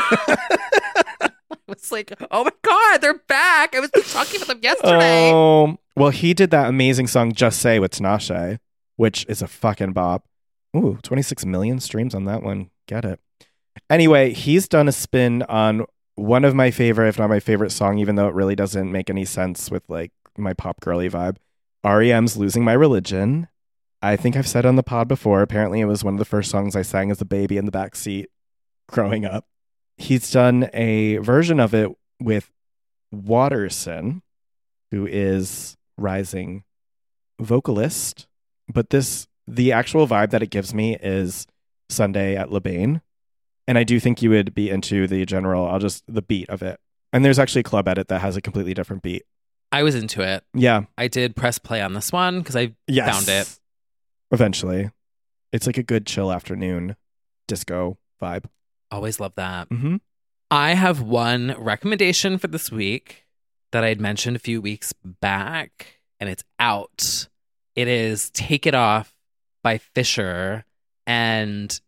E: I was like, oh my God, they're back! I was talking about them yesterday.
F: Oh, well, he did that amazing song "Just Say" with Tinashe, which is a fucking bop. Ooh, 26 million streams on that one. Get it? Anyway, he's done a spin on one of my favorite, if not my favorite song, even though it really doesn't make any sense with like my pop girly vibe. REM's Losing My Religion. I think I've said on the pod before, apparently it was one of the first songs I sang as a baby in the backseat growing up. He's done a version of it with Waterson, who is rising vocalist. But the actual vibe that it gives me is Sunday at Lebain. And I do think you would be into the beat of it. And there's actually a club edit that has a completely different beat.
E: I was into it.
F: Yeah.
E: I did press play on this one because I found it.
F: Eventually. It's like a good chill afternoon disco vibe.
E: Always love that.
F: Mm-hmm.
E: I have one recommendation for this week that I had mentioned a few weeks back, and it's out. It is Take It Off by Fisher and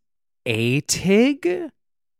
E: Atig?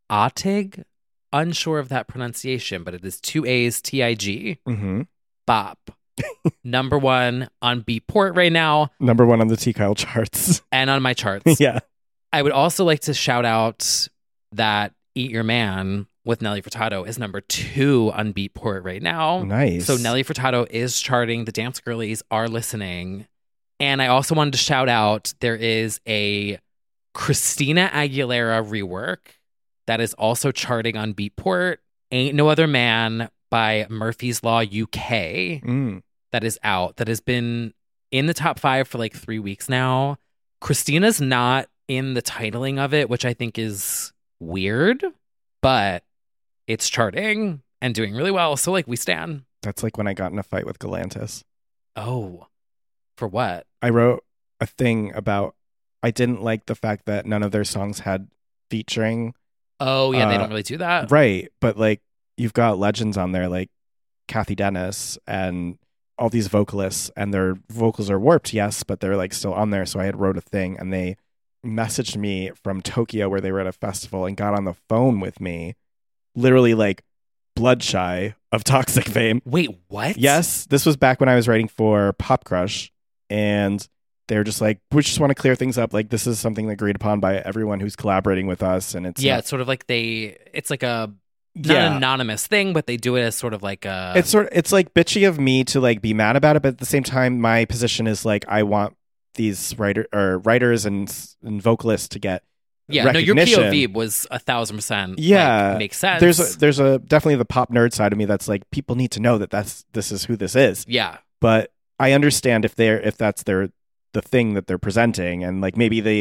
E: Unsure of that pronunciation, but it is 2 A's TIG.
F: Mm-hmm.
E: Bop. Number one on Beatport right now.
F: Number one on the T-Kyle charts.
E: And on my charts.
F: Yeah.
E: I would also like to shout out that Eat Your Man with Nelly Furtado is number 2 on Beatport right now.
F: Nice.
E: So Nelly Furtado is charting. The dance girlies are listening. And I also wanted to shout out, there is a Christina Aguilera rework that is also charting on Beatport. Ain't No Other Man by Murphy's Law UK that is out, that has been in the top 5 for like 3 weeks now. Christina's not in the titling of it, which I think is weird, but it's charting and doing really well. So like we stand.
F: That's like when I got in a fight with Galantis.
E: Oh, for what?
F: I wrote a thing about I didn't like the fact that none of their songs had featuring.
E: Oh yeah, they don't really do that.
F: Right, but like you've got legends on there like Kathy Dennis and all these vocalists, and their vocals are warped, yes, but they're like still on there. So I had wrote a thing, and they messaged me from Tokyo where they were at a festival and got on the phone with me, literally like blood shy of Toxic fame.
E: Wait, what?
F: Yes, this was back when I was writing for Pop Crush, and they were just like, we just want to clear things up. Like, this is something agreed upon by everyone who's collaborating with us, and it's
E: it's sort of like it's like a not an anonymous thing, but they do it as sort of like a.
F: It's like bitchy of me to like be mad about it, but at the same time, my position is like I want these writers and vocalists to get recognition.
E: No, your POV was 1,000%.
F: Yeah,
E: like, makes sense.
F: There's a definitely the pop nerd side of me that's like people need to know that this is who this is.
E: Yeah,
F: but I understand if that's the thing that they're presenting, and like maybe they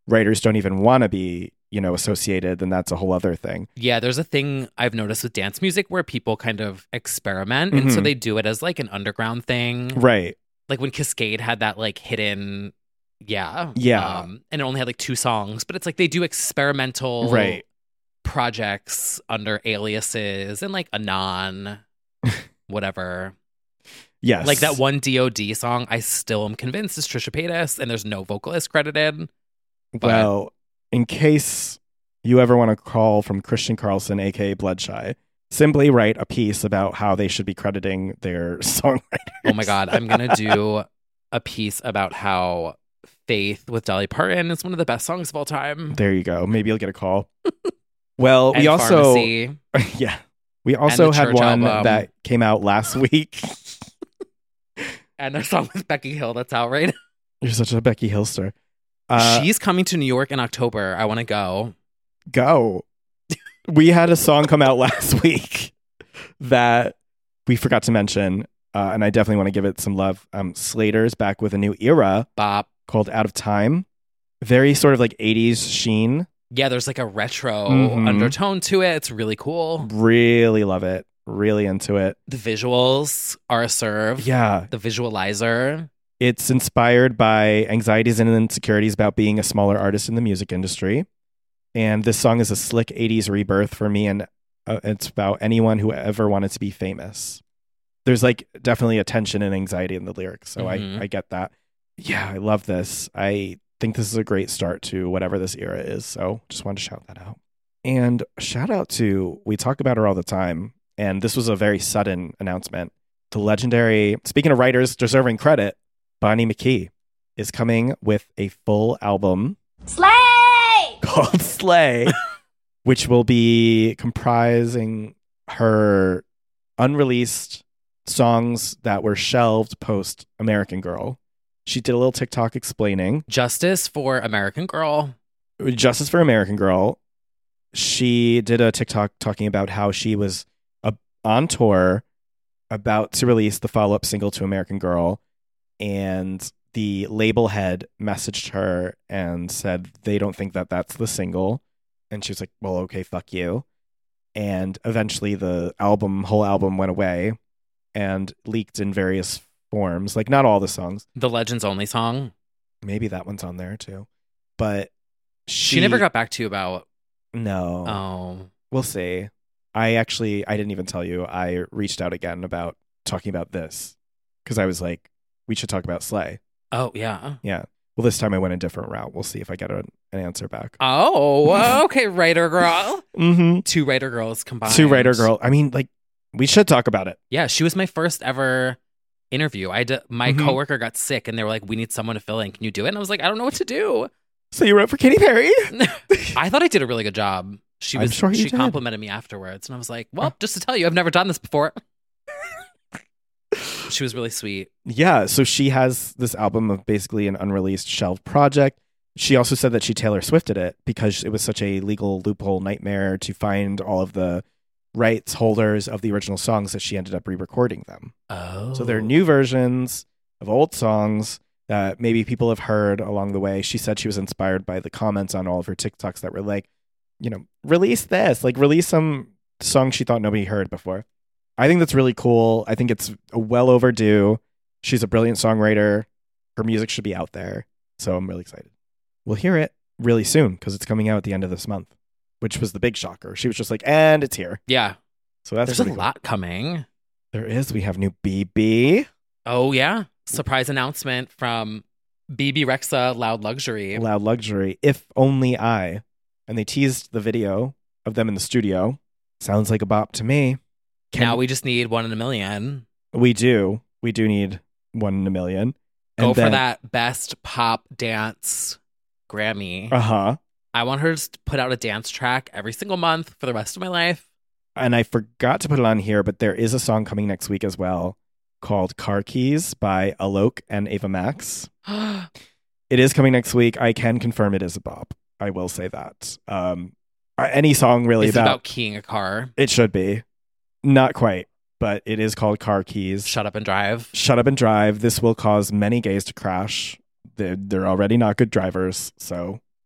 F: writers don't even want to be, associated, then that's a whole other thing.
E: Yeah, there's a thing I've noticed with dance music where people kind of experiment. And so they do it as like an underground thing.
F: Right.
E: Like when Cascade had that like hidden,
F: Yeah.
E: and it only had like 2 songs, but it's like they do experimental projects under aliases and like Anon, whatever.
F: Yes.
E: Like that one DOD song, I still am convinced is Trisha Paytas, and there's no vocalist credited. But
F: well, in case you ever want to call from Christian Carlson, aka Bloodshy, simply write a piece about how they should be crediting their songwriters.
E: Oh my God, I'm going to do a piece about how Faith with Dolly Parton is one of the best songs of all time.
F: There you go. Maybe you'll get a call. Well,
E: And
F: we also
E: Pharmacy.
F: yeah. We also
E: the
F: had
E: Church
F: one
E: album.
F: that came out last week.
E: And their song with Becky Hill that's out right now.
F: You're such a Becky Hillster.
E: She's coming to New York in October. I want to go.
F: Go. We had a song come out last week that we forgot to mention, and I definitely want to give it some love. Slater's back with a new era
E: Bop.
F: called Out of Time. Very sort of like 80s sheen.
E: Yeah, there's like a retro
F: Mhm.
E: undertone to it. It's really cool.
F: Really love it. Really into it.
E: The visuals are a serve.
F: Yeah.
E: The visualizer.
F: It's inspired by anxieties and insecurities about being a smaller artist in the music industry. And this song is a slick 80s rebirth for me. And it's about anyone who ever wanted to be famous. There's like definitely a tension and anxiety in the lyrics. So I get that. Yeah, I love this. I think this is a great start to whatever this era is. So just wanted to shout that out. And shout out to, we talk about her all the time. And this was a very sudden announcement. The legendary, speaking of writers deserving credit, Bonnie McKee is coming with a full album
M: Slay!
F: called Slay, which will be comprising her unreleased songs that were shelved post American Girl. She did a little TikTok explaining.
E: Justice for American Girl.
F: Justice for American Girl. She did a TikTok talking about how she was on tour about to release the follow-up single to American Girl, and the label head messaged her and said they don't think that that's the single. And she was like, well, okay, fuck you. And eventually the whole album went away and leaked in various forms. Like, not all the songs.
E: The Legends Only song.
F: Maybe that one's on there too. But
E: She never got back to you about...
F: No.
E: Oh.
F: We'll see. I didn't even tell you. I reached out again about talking about this because I was like, we should talk about Slay.
E: Oh, yeah.
F: Yeah. Well, this time I went a different route. We'll see if I get an answer back.
E: Oh, okay, writer girl.
F: Mm-hmm.
E: 2 writer girls combined.
F: 2 writer girl. I mean, like, we should talk about it.
E: Yeah, she was my first ever interview. My coworker got sick and they were like, we need someone to fill in. Can you do it? And I was like, I don't know what to do.
F: So you wrote for Katy Perry?
E: I thought I did a really good job. She
F: did.
E: complimented me afterwards, and I was like, well, just to tell you, I've never done this before. She was really sweet.
F: Yeah, so she has this album of basically an unreleased shelved project. She also said that she Taylor Swifted it because it was such a legal loophole nightmare to find all of the rights holders of the original songs that she ended up re-recording them.
E: Oh.
F: So they're new versions of old songs that maybe people have heard along the way. She said she was inspired by the comments on all of her TikToks that were like, release this, like release some songs she thought nobody heard before. I think that's really cool. I think it's well overdue. She's a brilliant songwriter. Her music should be out there. So I'm really excited. We'll hear it really soon because it's coming out at the end of this month, which was the big shocker. She was just like, and it's here.
E: Yeah.
F: So that's
E: There's a lot coming.
F: There is. We have new BB.
E: Oh, yeah. Surprise announcement from BB Rexa Loud Luxury.
F: Loud Luxury. If Only I. And they teased the video of them in the studio. Sounds like a bop to me.
E: Now we just need 1 in a million.
F: We do. We do need 1 in a million.
E: Go for that best pop dance Grammy.
F: Uh-huh.
E: I want her to put out a dance track every single month for the rest of my life.
F: And I forgot to put it on here, but there is a song coming next week as well called Car Keys by Alok and Ava Max. It is coming next week. I can confirm it is a bop. I will say that. Any song really
E: It's about keying a car.
F: It should be. Not quite, but it is called Car Keys.
E: Shut Up and Drive.
F: Shut Up and Drive. This will cause many gays to crash. They're already not good drivers, so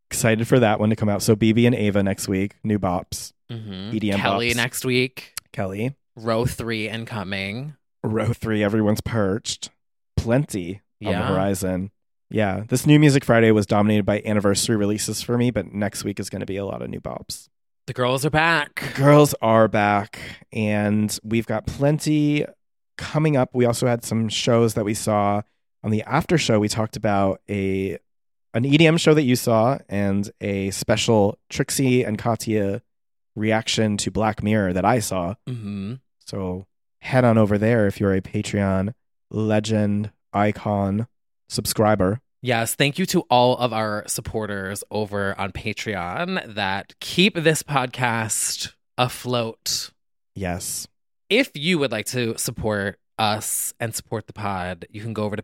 F: Excited for that one to come out. So BB and Ava next week, new bops. EDM
E: Kelly
F: bops.
E: next week.
F: Kelly.
E: Row 3 incoming.
F: Row 3, everyone's perched. Plenty on the
E: Yeah.
F: horizon. Yeah, this New Music Friday was dominated by anniversary releases for me, but next week is going to be a lot of new bops.
E: The girls are back.
F: Girls are back, and we've got plenty coming up. We also had some shows that we saw on the after show. We talked about an EDM show that you saw and a special Trixie and Katya reaction to Black Mirror that I saw.
E: Mm-hmm.
F: So head on over there if you're a Patreon legend, icon, subscriber.
E: Yes, thank you to all of our supporters over on Patreon that keep this podcast afloat.
F: Yes.
E: If you would like to support us and support the pod, you can go over to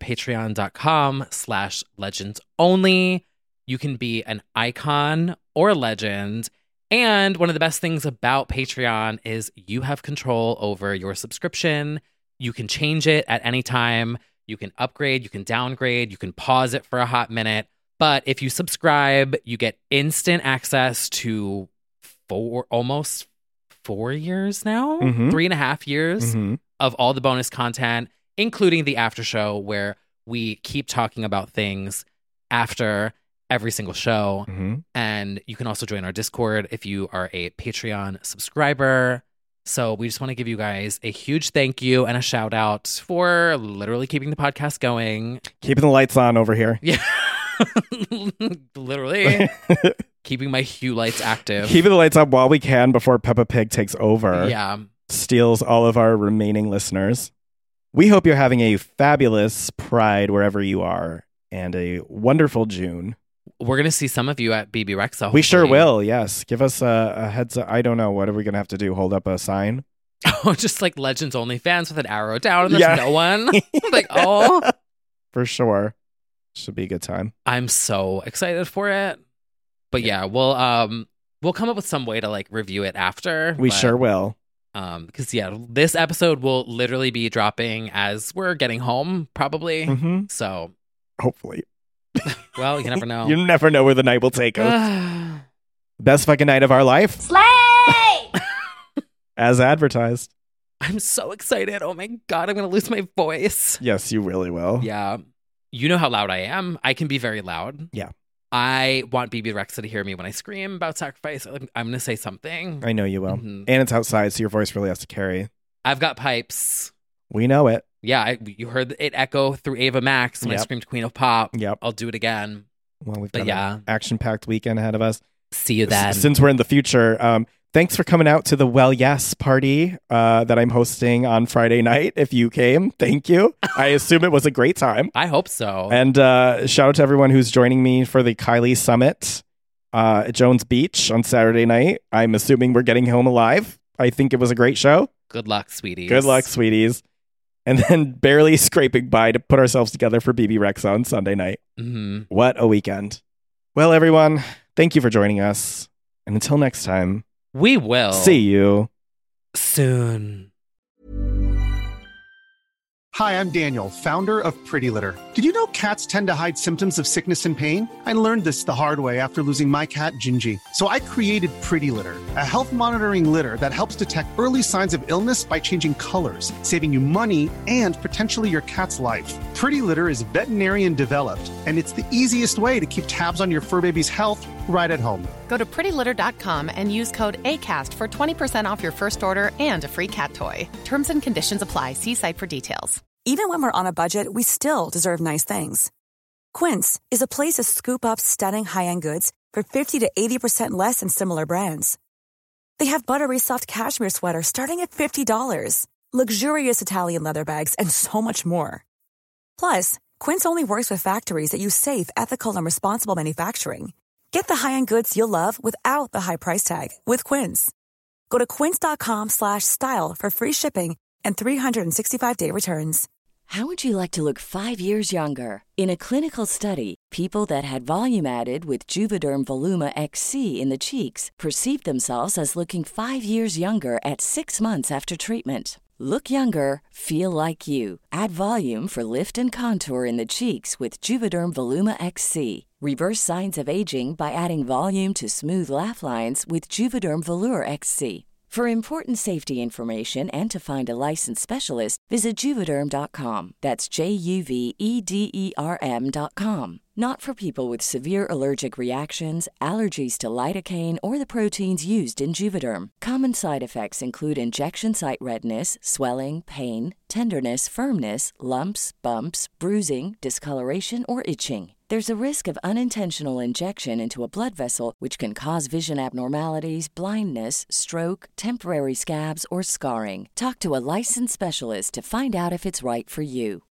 E: patreon.com/legendsonly. You can be an icon or legend. And one of the best things about Patreon is you have control over your subscription. You can change it at any time. You can upgrade, you can downgrade, you can pause it for a hot minute. But if you subscribe, you get instant access to almost 4 years now, 3.5 years of all the bonus content, including the after show where we keep talking about things after every single show. And you can also join our Discord if you are a Patreon subscriber. So we just want to give you guys a huge thank you and a shout out for literally keeping the podcast going.
F: Keeping the lights on over here.
E: Yeah. Literally. Keeping my hue lights active.
F: Keeping the lights up while we can before Peppa Pig takes over.
E: Yeah.
F: Steals all of our remaining listeners. We hope you're having a fabulous Pride wherever you are and a wonderful June.
E: We're going to see some of you at BB Rexa. Hopefully.
F: We sure will, yes. Give us a heads up. I don't know. What are we going to have to do? Hold up a sign?
E: Oh, just like Legends Only fans with an arrow down and there's no one. Like, oh.
F: For sure. Should be a good time.
E: I'm so excited for it. But yeah, we'll come up with some way to like review it after.
F: We sure will.
E: Because this episode will literally be dropping as we're getting home, probably. So
F: hopefully.
E: Well, you never know.
F: You never know where the night will take us. Best fucking night of our life.
M: Slay!
F: As advertised.
E: I'm so excited. Oh my God, I'm going to lose my voice.
F: Yes, you really will.
E: Yeah. You know how loud I am. I can be very loud.
F: Yeah.
E: I want BB Rexa to hear me when I scream about sacrifice. I'm going to say something.
F: I know you will. And it's outside, so your voice really has to carry.
E: I've got pipes.
F: We know it.
E: Yeah, you heard it echo through Ava Max when I screamed Queen of Pop.
F: Yep.
E: I'll do it again.
F: Well, we've got an action-packed weekend ahead of us.
E: See you then.
F: Since we're in the future, thanks for coming out to the Well Yes party that I'm hosting on Friday night. If you came, thank you. I assume it was a great time.
E: I hope so.
F: And shout out to everyone who's joining me for the Kylie Summit at Jones Beach on Saturday night. I'm assuming we're getting home alive. I think it was a great show.
E: Good luck, sweeties.
F: Good luck, sweeties. And then barely scraping by to put ourselves together for BB Rexa on Sunday night. What a weekend. Well, everyone, thank you for joining us. And until next time,
E: we will
F: see you
E: soon.
N: Hi, I'm Daniel, founder of Pretty Litter. Did you know cats tend to hide symptoms of sickness and pain? I learned this the hard way after losing my cat, Gingy. So I created Pretty Litter, a health monitoring litter that helps detect early signs of illness by changing colors, saving you money and potentially your cat's life. Pretty Litter is veterinarian developed, and it's the easiest way to keep tabs on your fur baby's health right at home.
O: Go to prettylitter.com and use code ACAST for 20% off your first order and a free cat toy. Terms and conditions apply. See site for details.
P: Even when we're on a budget, we still deserve nice things. Quince is a place to scoop up stunning high-end goods for 50 to 80% less than similar brands. They have buttery soft cashmere sweaters starting at $50, luxurious Italian leather bags, and so much more. Plus, Quince only works with factories that use safe, ethical, and responsible manufacturing. Get the high-end goods you'll love without the high price tag with Quince. Go to quince.com/style for free shipping and 365-day returns.
Q: How would you like to look 5 years younger? In a clinical study, people that had volume added with Juvederm Voluma XC in the cheeks perceived themselves as looking 5 years younger at 6 months after treatment. Look younger, feel like you. Add volume for lift and contour in the cheeks with Juvederm Voluma XC. Reverse signs of aging by adding volume to smooth laugh lines with Juvederm Volure XC. For important safety information and to find a licensed specialist, visit Juvederm.com. That's JUVEDERM.com. Not for people with severe allergic reactions, allergies to lidocaine, or the proteins used in Juvederm. Common side effects include injection site redness, swelling, pain, tenderness, firmness, lumps, bumps, bruising, discoloration, or itching. There's a risk of unintentional injection into a blood vessel, which can cause vision abnormalities, blindness, stroke, temporary scabs, or scarring. Talk to a licensed specialist to find out if it's right for you.